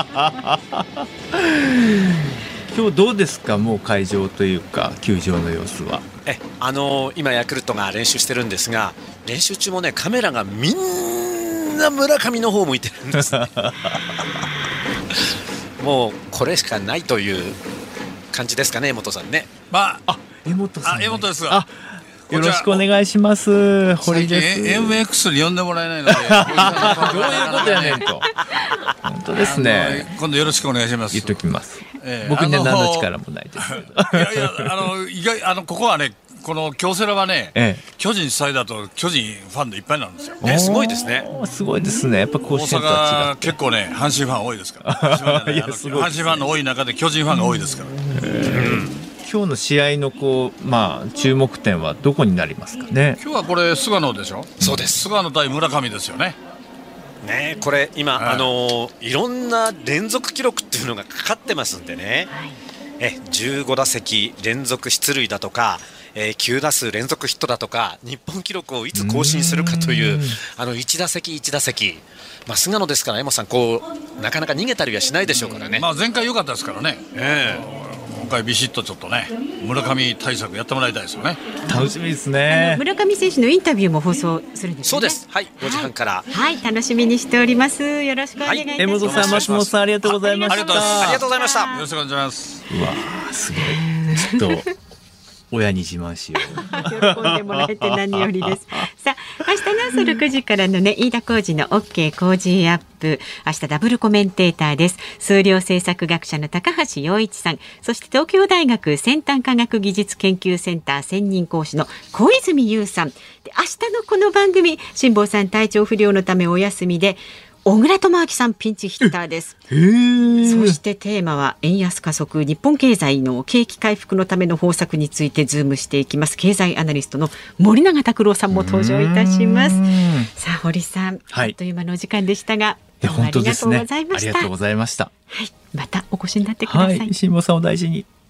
ます今日どうですか、もう会場というか球場の様子は。 えあのー、今ヤクルトが練習してるんですが、練習中もねカメラがみんな村上の方を向いてるんですねもうこれしかないという感じですかね、江本さんね。 まあ、 あ江本さん、ね、 あ江本です。 あよろしくお願いします。堀です。 エムエックス に呼んでもらえないのでどういうことやねんと本当ですね。 今度よろしくお願いします。 言っときます、えー、僕ね何の力もないですけどいやいやあの意外あのここはね、この京セラはね、ええ、巨人主催だと巨人ファンでいっぱいなんですよ、 ね、すごいですね。 すごいですね。やっぱ甲子園とは違って結構ね阪神ファン多いですから阪神ファンの多い中で巨人ファンが多いですから、 今日の試合のこう、まあ、注目点はどこになりますかね。 今日はこれ菅野でしょ。 そうです。 菅野対村上ですよね。 ね、これ今、はい、あのいろんな連続記録っていうのがかかってますんでね、はい、えじゅうごだせき連続出塁だとか、えー、きゅうだすう連続ヒットだとか、日本記録をいつ更新するかという、あのいち打席いち打席、まあ、菅野ですから江本さんこうなかなか逃げたりはしないでしょうからね。 まあ、前回良かったですからね、えー今回ビシッとちょっとね村上対策やってもらいたいですよね。 楽しみですね。 村上選手のインタビューも放送するんですね。 そうです、はい、ごじはんから、 はい、はい、楽しみにしております。よろしくお願いいたします。 江本さん、松本さん、ありがとうございました。 ありがとうございました。 よろしくお願いします。 うわーすごいちょっと親に自慢しよう喜んでもらえて何よりですさあ明日の朝ろくじからのね飯田浩司の OK 工事アップ、明日ダブルコメンテーターです。数量政策学者の高橋洋一さん、そして東京大学先端科学技術研究センター専任講師の小泉優さんで、明日のこの番組辛坊さん体調不良のためお休みで小倉智昭さんピンチヒッターです。そしてテーマは円安加速、日本経済の景気回復のための方策についてズームしていきます。経済アナリストの森永卓郎さんも登場いたします。さあ堀さん、はい、あっという間のお時間でしたが、 いや本当ですね、ありがとうございました。 はい、またお越しになってください。 はい、辛坊さんお大事に。